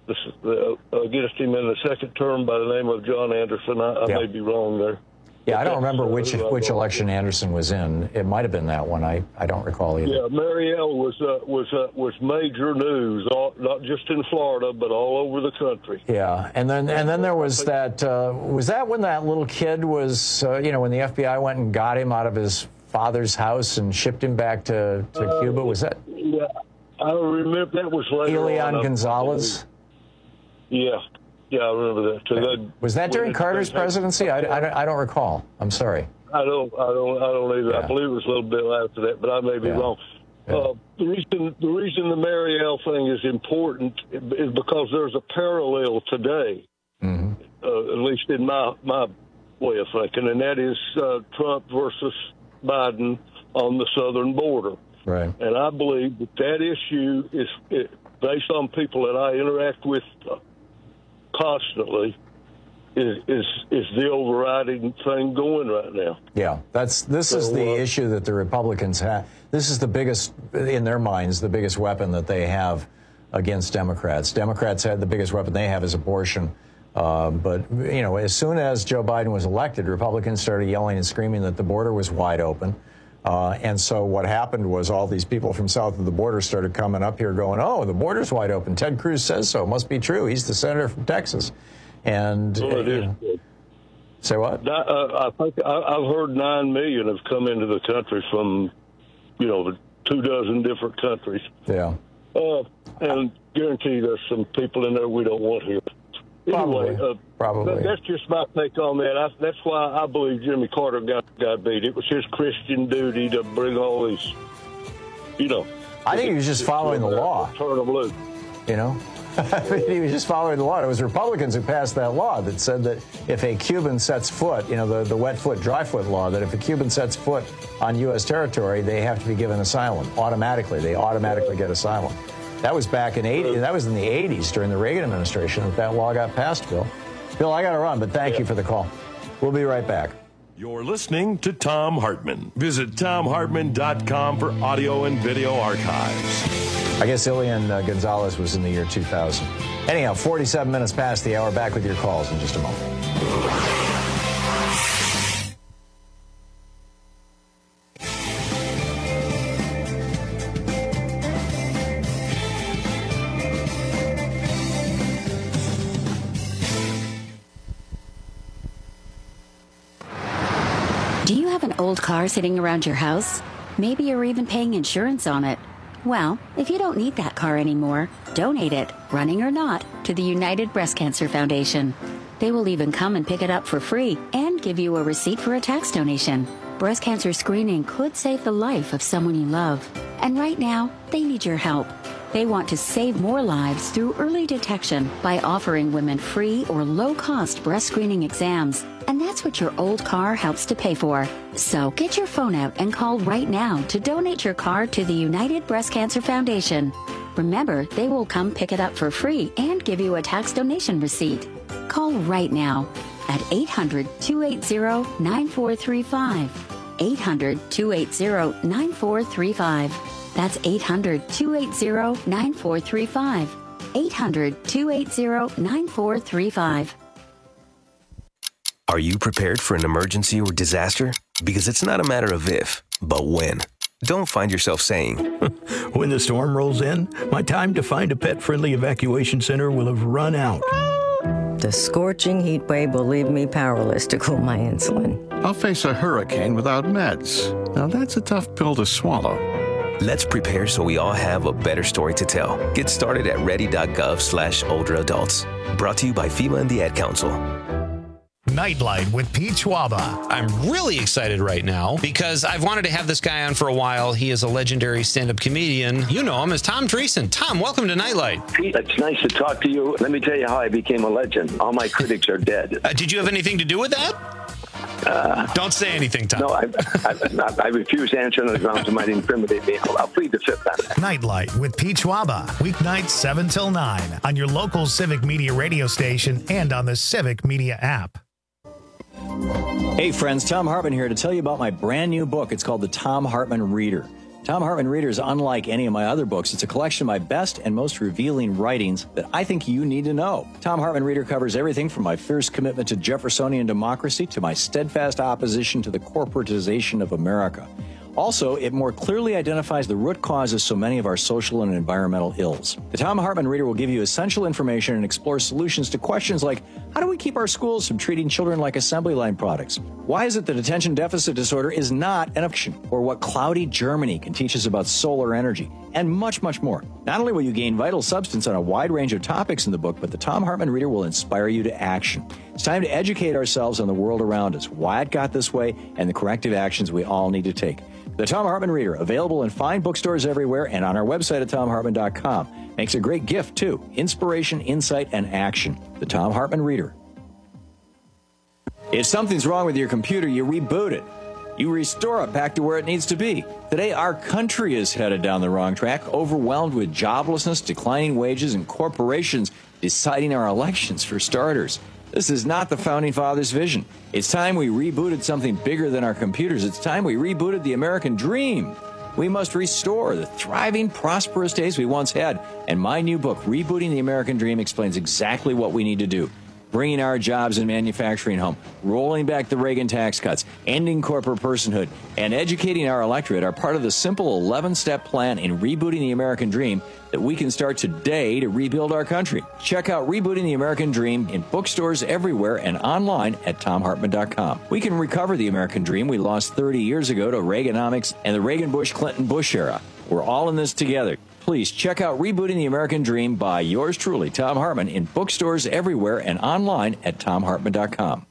Speaker 14: against him in the second term by the name of John Anderson. I, I
Speaker 17: yeah.
Speaker 14: may be wrong there.
Speaker 17: Yeah, I don't remember which which election Anderson was in. It might have been that one. I, I don't recall either.
Speaker 14: Yeah, Mariel was uh, was uh, was major news, all, not just in Florida, but all over the country.
Speaker 17: Yeah, and then and then there was that. Uh, was that when that little kid was? Uh, you know, when the F B I went and got him out of his father's house and shipped him back to, to uh, Cuba? Was that?
Speaker 14: Yeah, I remember that was later.
Speaker 17: Elian
Speaker 14: on.
Speaker 17: Gonzalez.
Speaker 14: Yeah. Yeah, I remember that. So that
Speaker 17: was that during Carter's presidency? I, I, I don't recall. I'm sorry.
Speaker 14: I don't. I don't. I don't either. Yeah. I believe it was a little bit after that, but I may be yeah. wrong. Yeah. Uh, the reason the reason the Mariel thing is important is because there's a parallel today,
Speaker 17: mm-hmm.
Speaker 14: uh, at least in my my way of thinking, and that is uh, Trump versus Biden on the southern border.
Speaker 17: Right.
Speaker 14: And I believe that that issue is it, based on people that I interact with Uh, constantly is, is is the overriding thing going right now.
Speaker 17: Yeah, that's this so, is the uh, issue that the Republicans have. This is the biggest, in their minds, the biggest weapon that they have against Democrats. Democrats had the biggest weapon they have is abortion. Uh, but, you know, as soon as Joe Biden was elected, Republicans started yelling and screaming that the border was wide open. Uh, and so what happened was all these people from south of the border started coming up here going, oh, the border's wide open. Ted Cruz says so. It must be true. He's the senator from Texas. And
Speaker 14: well, it is.
Speaker 17: Uh, say what?
Speaker 14: Uh, I think I, I've heard nine million have come into the country from, you know, two dozen different countries.
Speaker 17: Yeah.
Speaker 14: Uh, and guarantee there's some people in there we don't want here.
Speaker 17: Probably.
Speaker 14: Anyway, uh,
Speaker 17: Probably.
Speaker 14: That's just my take on that. I, that's why I believe Jimmy Carter got, got beat. It was his Christian duty to bring all these, you know.
Speaker 17: I think he was just following the law.
Speaker 14: Turn them loose.
Speaker 17: You know? He was just following the law. It was Republicans who passed that law that said that if a Cuban sets foot, you know, the, the wet foot, dry foot law, that if a Cuban sets foot on U S territory, they have to be given asylum automatically. They automatically get asylum. That was back in eighty. That was in the eighties during the Reagan administration that that law got passed, Bill. Bill, I got to run, but thank yeah. you for the call. We'll be right back.
Speaker 16: You're listening to Thom Hartmann. Visit thom hartmann dot com for audio and video archives.
Speaker 17: I guess Elian uh, Gonzalez was in the year two thousand. Anyhow, forty-seven minutes past the hour. Back with your calls in just a moment.
Speaker 3: Do you have an old car sitting around your house? Maybe you're even paying insurance on it. Well, if you don't need that car anymore, donate it, running or not, to the United Breast Cancer Foundation. They will even come and pick it up for free and give you a receipt for a tax donation. Breast cancer screening could save the life of someone you love. And right now, they need your help. They want to save more lives through early detection by offering women free or low-cost breast screening exams. And that's what your old car helps to pay for. So get your phone out and call right now to donate your car to the United Breast Cancer Foundation. Remember, they will come pick it up for free and give you a tax donation receipt. Call right now at eight hundred, two eight zero, nine four three five. eight hundred, two eight zero, nine four three five. That's eight hundred, two eight zero, nine four three five. eight hundred, two eight zero, nine four three five.
Speaker 18: Are you prepared for an emergency or disaster? Because it's not a matter of if, but when. Don't find yourself saying,
Speaker 19: when the storm rolls in, my time to find a pet-friendly evacuation center will have run out.
Speaker 20: The scorching heat wave will leave me powerless to cool my insulin.
Speaker 21: I'll face a hurricane without meds. Now that's a tough pill to swallow.
Speaker 18: Let's prepare so we all have a better story to tell. Get started at ready.gov slash older adults. Brought to you by FEMA and the Ad Council.
Speaker 1: Nightlight with Pete Schwaba.
Speaker 26: I'm really excited right now because I've wanted to have this guy on for a while. He is a legendary stand-up comedian. You know him as Tom Dreesen. Tom, welcome to Nightlight.
Speaker 22: Pete, it's nice to talk to you. Let me tell you how I became a legend. All my critics are dead.
Speaker 26: Uh, did you have anything to do with that?
Speaker 22: Uh,
Speaker 26: Don't say anything, Tom.
Speaker 22: No, I, I, I refuse to answer on the grounds it might incriminate me. I'll, I'll plead the fifth on that.
Speaker 1: Nightlight with Pete Schwaba. Weeknights seven till nine on your local Civic Media radio station and on the Civic Media app.
Speaker 17: Hey friends, Tom Hartman here to tell you about my brand new book. It's called The Tom Hartman Reader. Tom Hartman Reader is unlike any of my other books. It's a collection of my best and most revealing writings that I think you need to know. Tom Hartman Reader covers everything from my fierce commitment to Jeffersonian democracy to my steadfast opposition to the corporatization of America. Also, it more clearly identifies the root causes of so many of our social and environmental ills. The Tom Hartman Reader will give you essential information and explore solutions to questions like, how do we keep our schools from treating children like assembly line products? Why is it that attention deficit disorder is not an option? Or what cloudy Germany can teach us about solar energy? And much, much more. Not only will you gain vital substance on a wide range of topics in the book, but the Tom Hartman Reader will inspire you to action. It's time to educate ourselves on the world around us, why it got this way, and the corrective actions we all need to take. The Tom Hartman Reader, available in fine bookstores everywhere and on our website at tom hartman dot com. Makes a great gift, too. Inspiration, insight, and action. The Tom Hartman Reader. If something's wrong with your computer, you reboot it. You restore it back to where it needs to be. Today, our country is headed down the wrong track, overwhelmed with joblessness, declining wages, and corporations deciding our elections for starters. This is not the Founding Fathers' vision. It's time we rebooted something bigger than our computers. It's time we rebooted the American dream. We must restore the thriving, prosperous days we once had. And my new book, Rebooting the American Dream, explains exactly what we need to do. Bringing our jobs and manufacturing home, rolling back the Reagan tax cuts, ending corporate personhood, and educating our electorate are part of the simple eleven-step plan in Rebooting the American Dream that we can start today to rebuild our country. Check out Rebooting the American Dream in bookstores everywhere and online at tom hartman dot com. We can recover the American dream we lost thirty years ago to Reaganomics and the Reagan-Bush-Clinton-Bush era. We're all in this together. Please check out Rebooting the American Dream by yours truly, Tom Hartman, in bookstores everywhere and online at tom hartman dot com.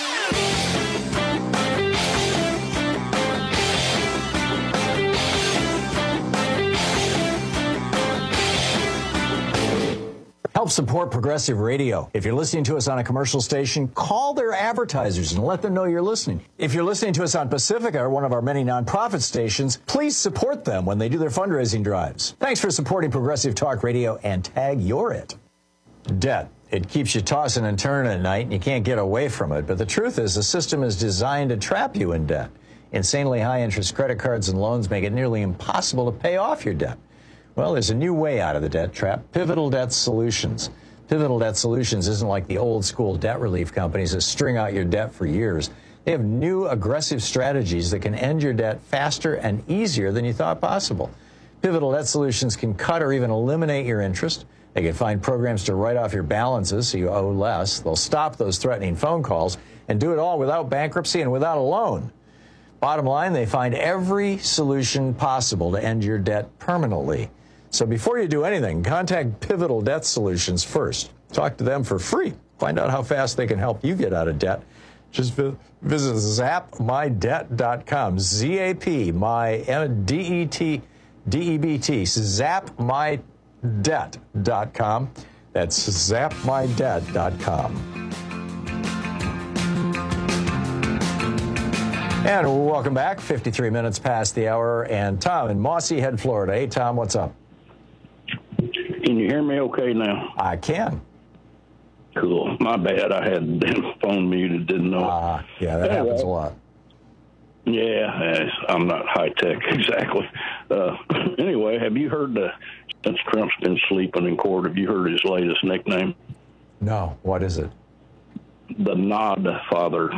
Speaker 17: Help support Progressive Radio. If you're listening to us on a commercial station, call their advertisers and let them know you're listening. If you're listening to us on Pacifica, one of our many nonprofit stations, please support them when they do their fundraising drives. Thanks for supporting Progressive Talk Radio and tag you're it. Debt. It keeps you tossing and turning at night and you can't get away from it. But the truth is the system is designed to trap you in debt. Insanely high interest credit cards and loans make it nearly impossible to pay off your debt. Well, there's a new way out of the debt trap, Pivotal Debt Solutions. Pivotal Debt Solutions isn't like the old school debt relief companies that string out your debt for years. They have new aggressive strategies that can end your debt faster and easier than you thought possible. Pivotal Debt Solutions can cut or even eliminate your interest. They can find programs to write off your balances so you owe less. They'll stop those threatening phone calls and do it all without bankruptcy and without a loan. Bottom line, they find every solution possible to end your debt permanently. So before you do anything, contact Pivotal Debt Solutions first. Talk to them for free. Find out how fast they can help you get out of debt. Just vi- visit zap my debt dot com. Z A P, my D E T, D E B T, zap my debt dot com. That's zap my debt dot com. And welcome back. fifty-three minutes past the hour. And Tom in Mossy Head, Florida. Hey, Tom, what's up?
Speaker 24: Can you hear me okay now?
Speaker 17: I can.
Speaker 2: Cool. My bad. I had the phone muted. Didn't know.
Speaker 17: Uh, yeah, that
Speaker 2: anyway,
Speaker 17: happens a lot.
Speaker 2: Yeah, I'm not high tech exactly. Uh, anyway, have you heard the, since Trump's been sleeping in court, have you heard his latest nickname?
Speaker 17: No. What is it?
Speaker 2: The Nod Father.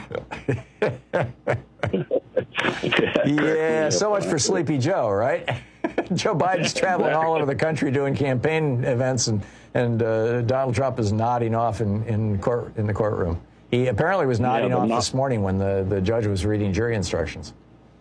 Speaker 17: Yeah, so much for Sleepy Joe, right? Joe Biden's traveling all over the country doing campaign events, and and uh, Donald Trump is nodding off in in court in the courtroom. He apparently was nodding
Speaker 2: yeah,
Speaker 17: off
Speaker 2: not-
Speaker 17: this morning when the, the judge was reading jury instructions.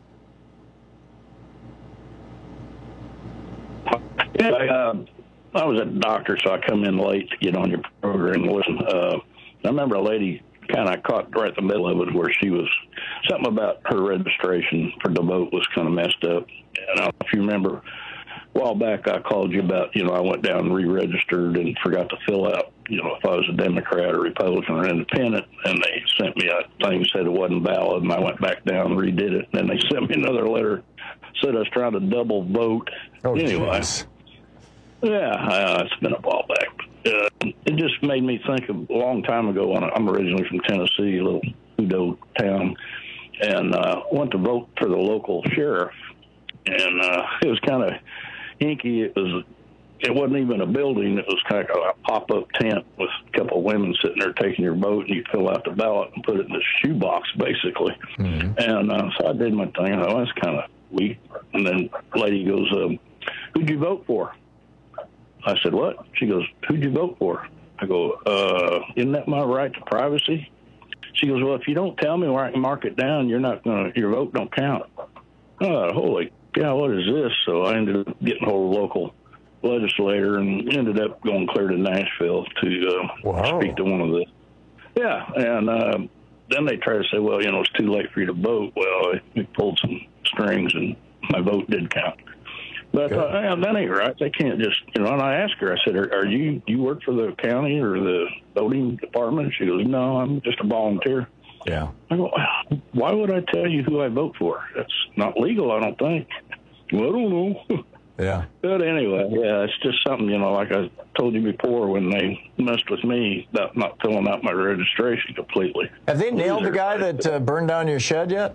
Speaker 2: Yeah, I, uh, I was at the doctor, so I come in late to get on your program and listen. Uh, I remember a lady kind of caught right in the middle of it where she was, something about her registration for the vote was kind of messed up. And I don't know if you remember, a while back I called you about, you know, I went down and re-registered and forgot to fill out, you know, if I was a Democrat or Republican or Independent, and they sent me a thing that said it wasn't valid, and I went back down and redid it, and then they sent me another letter, said I was trying to double vote.
Speaker 17: Oh,
Speaker 2: anyway.
Speaker 17: geez.
Speaker 2: Yeah, uh, it's been a while back. Uh, it just made me think of a long time ago. When I'm originally from Tennessee, a little Udo town, and uh, went to vote for the local sheriff. And uh, it was kind of hinky. It was. It wasn't even a building. It was kind of a pop-up tent with a couple of women sitting there taking your vote, and you fill out the ballot and put it in the shoebox, basically. Mm-hmm. And uh, so I did my thing. And I was kind of weak. And then the lady goes, um, "Who'd you vote for?" I said, "What?" She goes, "Who'd you vote for?" I go, uh, "Isn't that my right to privacy?" She goes, "Well, if you don't tell me where I can mark it down, you're not going to, your vote don't count." Oh, holy cow, what is this? So I ended up getting hold of a local legislator and ended up going clear to Nashville to uh,
Speaker 17: wow.
Speaker 2: speak to one of the, yeah. And uh, then they try to say, well, you know, it's too late for you to vote. Well, we pulled some strings and my vote did count. But uh, yeah, that ain't right. They can't just, you know, and I asked her, I said, are, are you, do you work for the county or the voting department? She goes, "No, I'm just a volunteer."
Speaker 17: Yeah.
Speaker 2: I go, "Why would I tell you who I vote for? That's not legal, I don't think." Well, I don't know.
Speaker 17: Yeah.
Speaker 2: But anyway, yeah, it's just something, you know, like I told you before when they messed with me about not filling out my registration completely.
Speaker 17: Have they nailed the guy that uh, burned down your shed yet?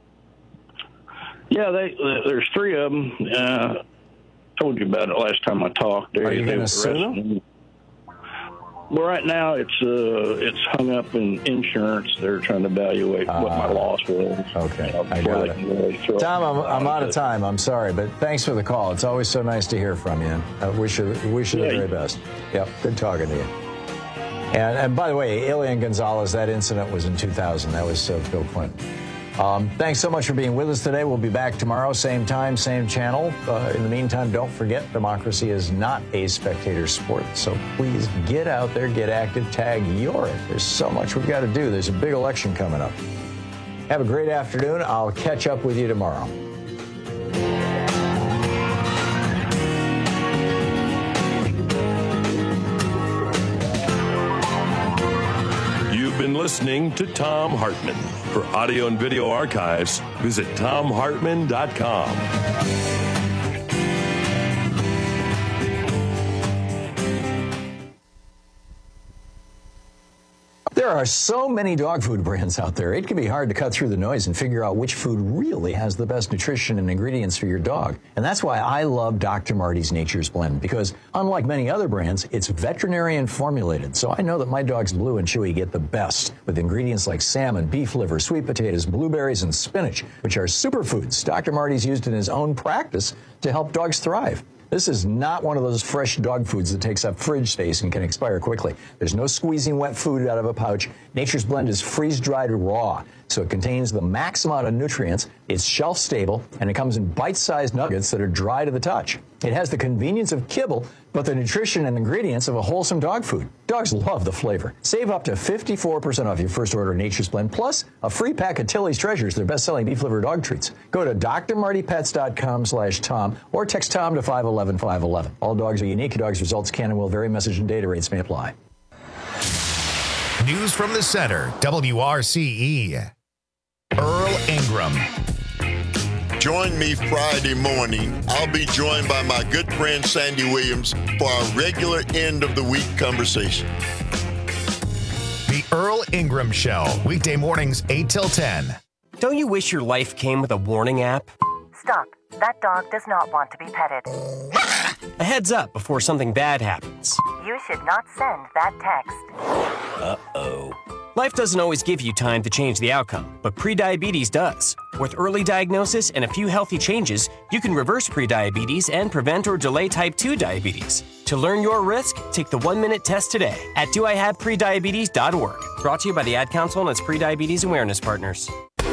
Speaker 2: Yeah, they, there's three of them. Uh, told you about it last time I talked. They,
Speaker 17: Are you going to sue them?
Speaker 2: Me. Well, right now it's uh, it's hung up in insurance. They're trying to evaluate uh, what my loss was.
Speaker 17: Okay,
Speaker 2: uh,
Speaker 17: I got it.
Speaker 2: Really
Speaker 17: Tom, I'm, I'm out of time. I'm sorry, but thanks for the call. It's always so nice to hear from you. I wish you wish you
Speaker 2: yeah.
Speaker 17: the very best. Yep, good talking to you. And, and by the way, Elian Gonzalez, that incident was in two thousand. That was uh, Bill Clinton. Um, thanks so much for being with us today. We'll be back tomorrow, same time, same channel. Uh, in the meantime, don't forget, democracy is not a spectator sport. So please get out there, get active, tag you're it. There's so much we've got to do. There's a big election coming up. Have a great afternoon. I'll catch up with you tomorrow.
Speaker 16: You've been listening to Thom Hartmann. For audio and video archives, visit thom hartmann dot com.
Speaker 17: There are so many dog food brands out there, it can be hard to cut through the noise and figure out which food really has the best nutrition and ingredients for your dog. And that's why I love Doctor Marty's Nature's Blend, because unlike many other brands, it's veterinarian formulated. So I know that my dogs Blue and Chewy get the best with ingredients like salmon, beef liver, sweet potatoes, blueberries, and spinach, which are superfoods Doctor Marty's used in his own practice to help dogs thrive. This is not one of those fresh dog foods that takes up fridge space and can expire quickly. There's no squeezing wet food out of a pouch. Nature's Blend is freeze-dried raw, so it contains the max amount of nutrients, it's shelf-stable, and it comes in bite-sized nuggets that are dry to the touch. It has the convenience of kibble, but the nutrition and ingredients of a wholesome dog food. Dogs love the flavor. Save up to fifty-four percent off your first order of Nature's Blend, plus a free pack of Tilly's Treasures, their best-selling beef liver dog treats. Go to d r marty pets dot com slash Tom or text Tom to five one one, five one one. All dogs are unique. Dogs' results can and will vary. Message and data rates may apply.
Speaker 1: News from the center, W R C E. Earl Ingram.
Speaker 4: Join me Friday morning. I'll be joined by my good friend Sandy Williams for our regular end of the week conversation.
Speaker 1: Earl Ingram Show, weekday mornings eight till ten.
Speaker 5: Don't you wish your life came with a warning app?
Speaker 6: Stop. That dog does not want to be petted.
Speaker 5: A heads up before something bad happens.
Speaker 6: You should not send that text.
Speaker 5: Uh-oh. Life doesn't always give you time to change the outcome, but prediabetes does. With early diagnosis and a few healthy changes, you can reverse prediabetes and prevent or delay type two diabetes. To learn your risk, take the one-minute test today at do I have prediabetes dot org. Brought to you by the Ad Council and its prediabetes awareness partners.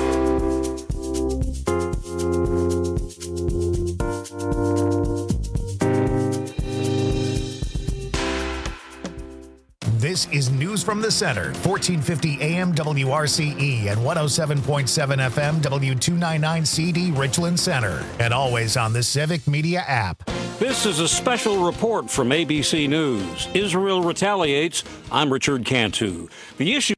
Speaker 1: This is News from the Center, fourteen fifty A M W R C E and one oh seven point seven F M W two ninety-nine C D Richland Center, and always on the Civic Media app.
Speaker 7: This is a special report from A B C News. Israel retaliates. I'm Richard Cantu. The issue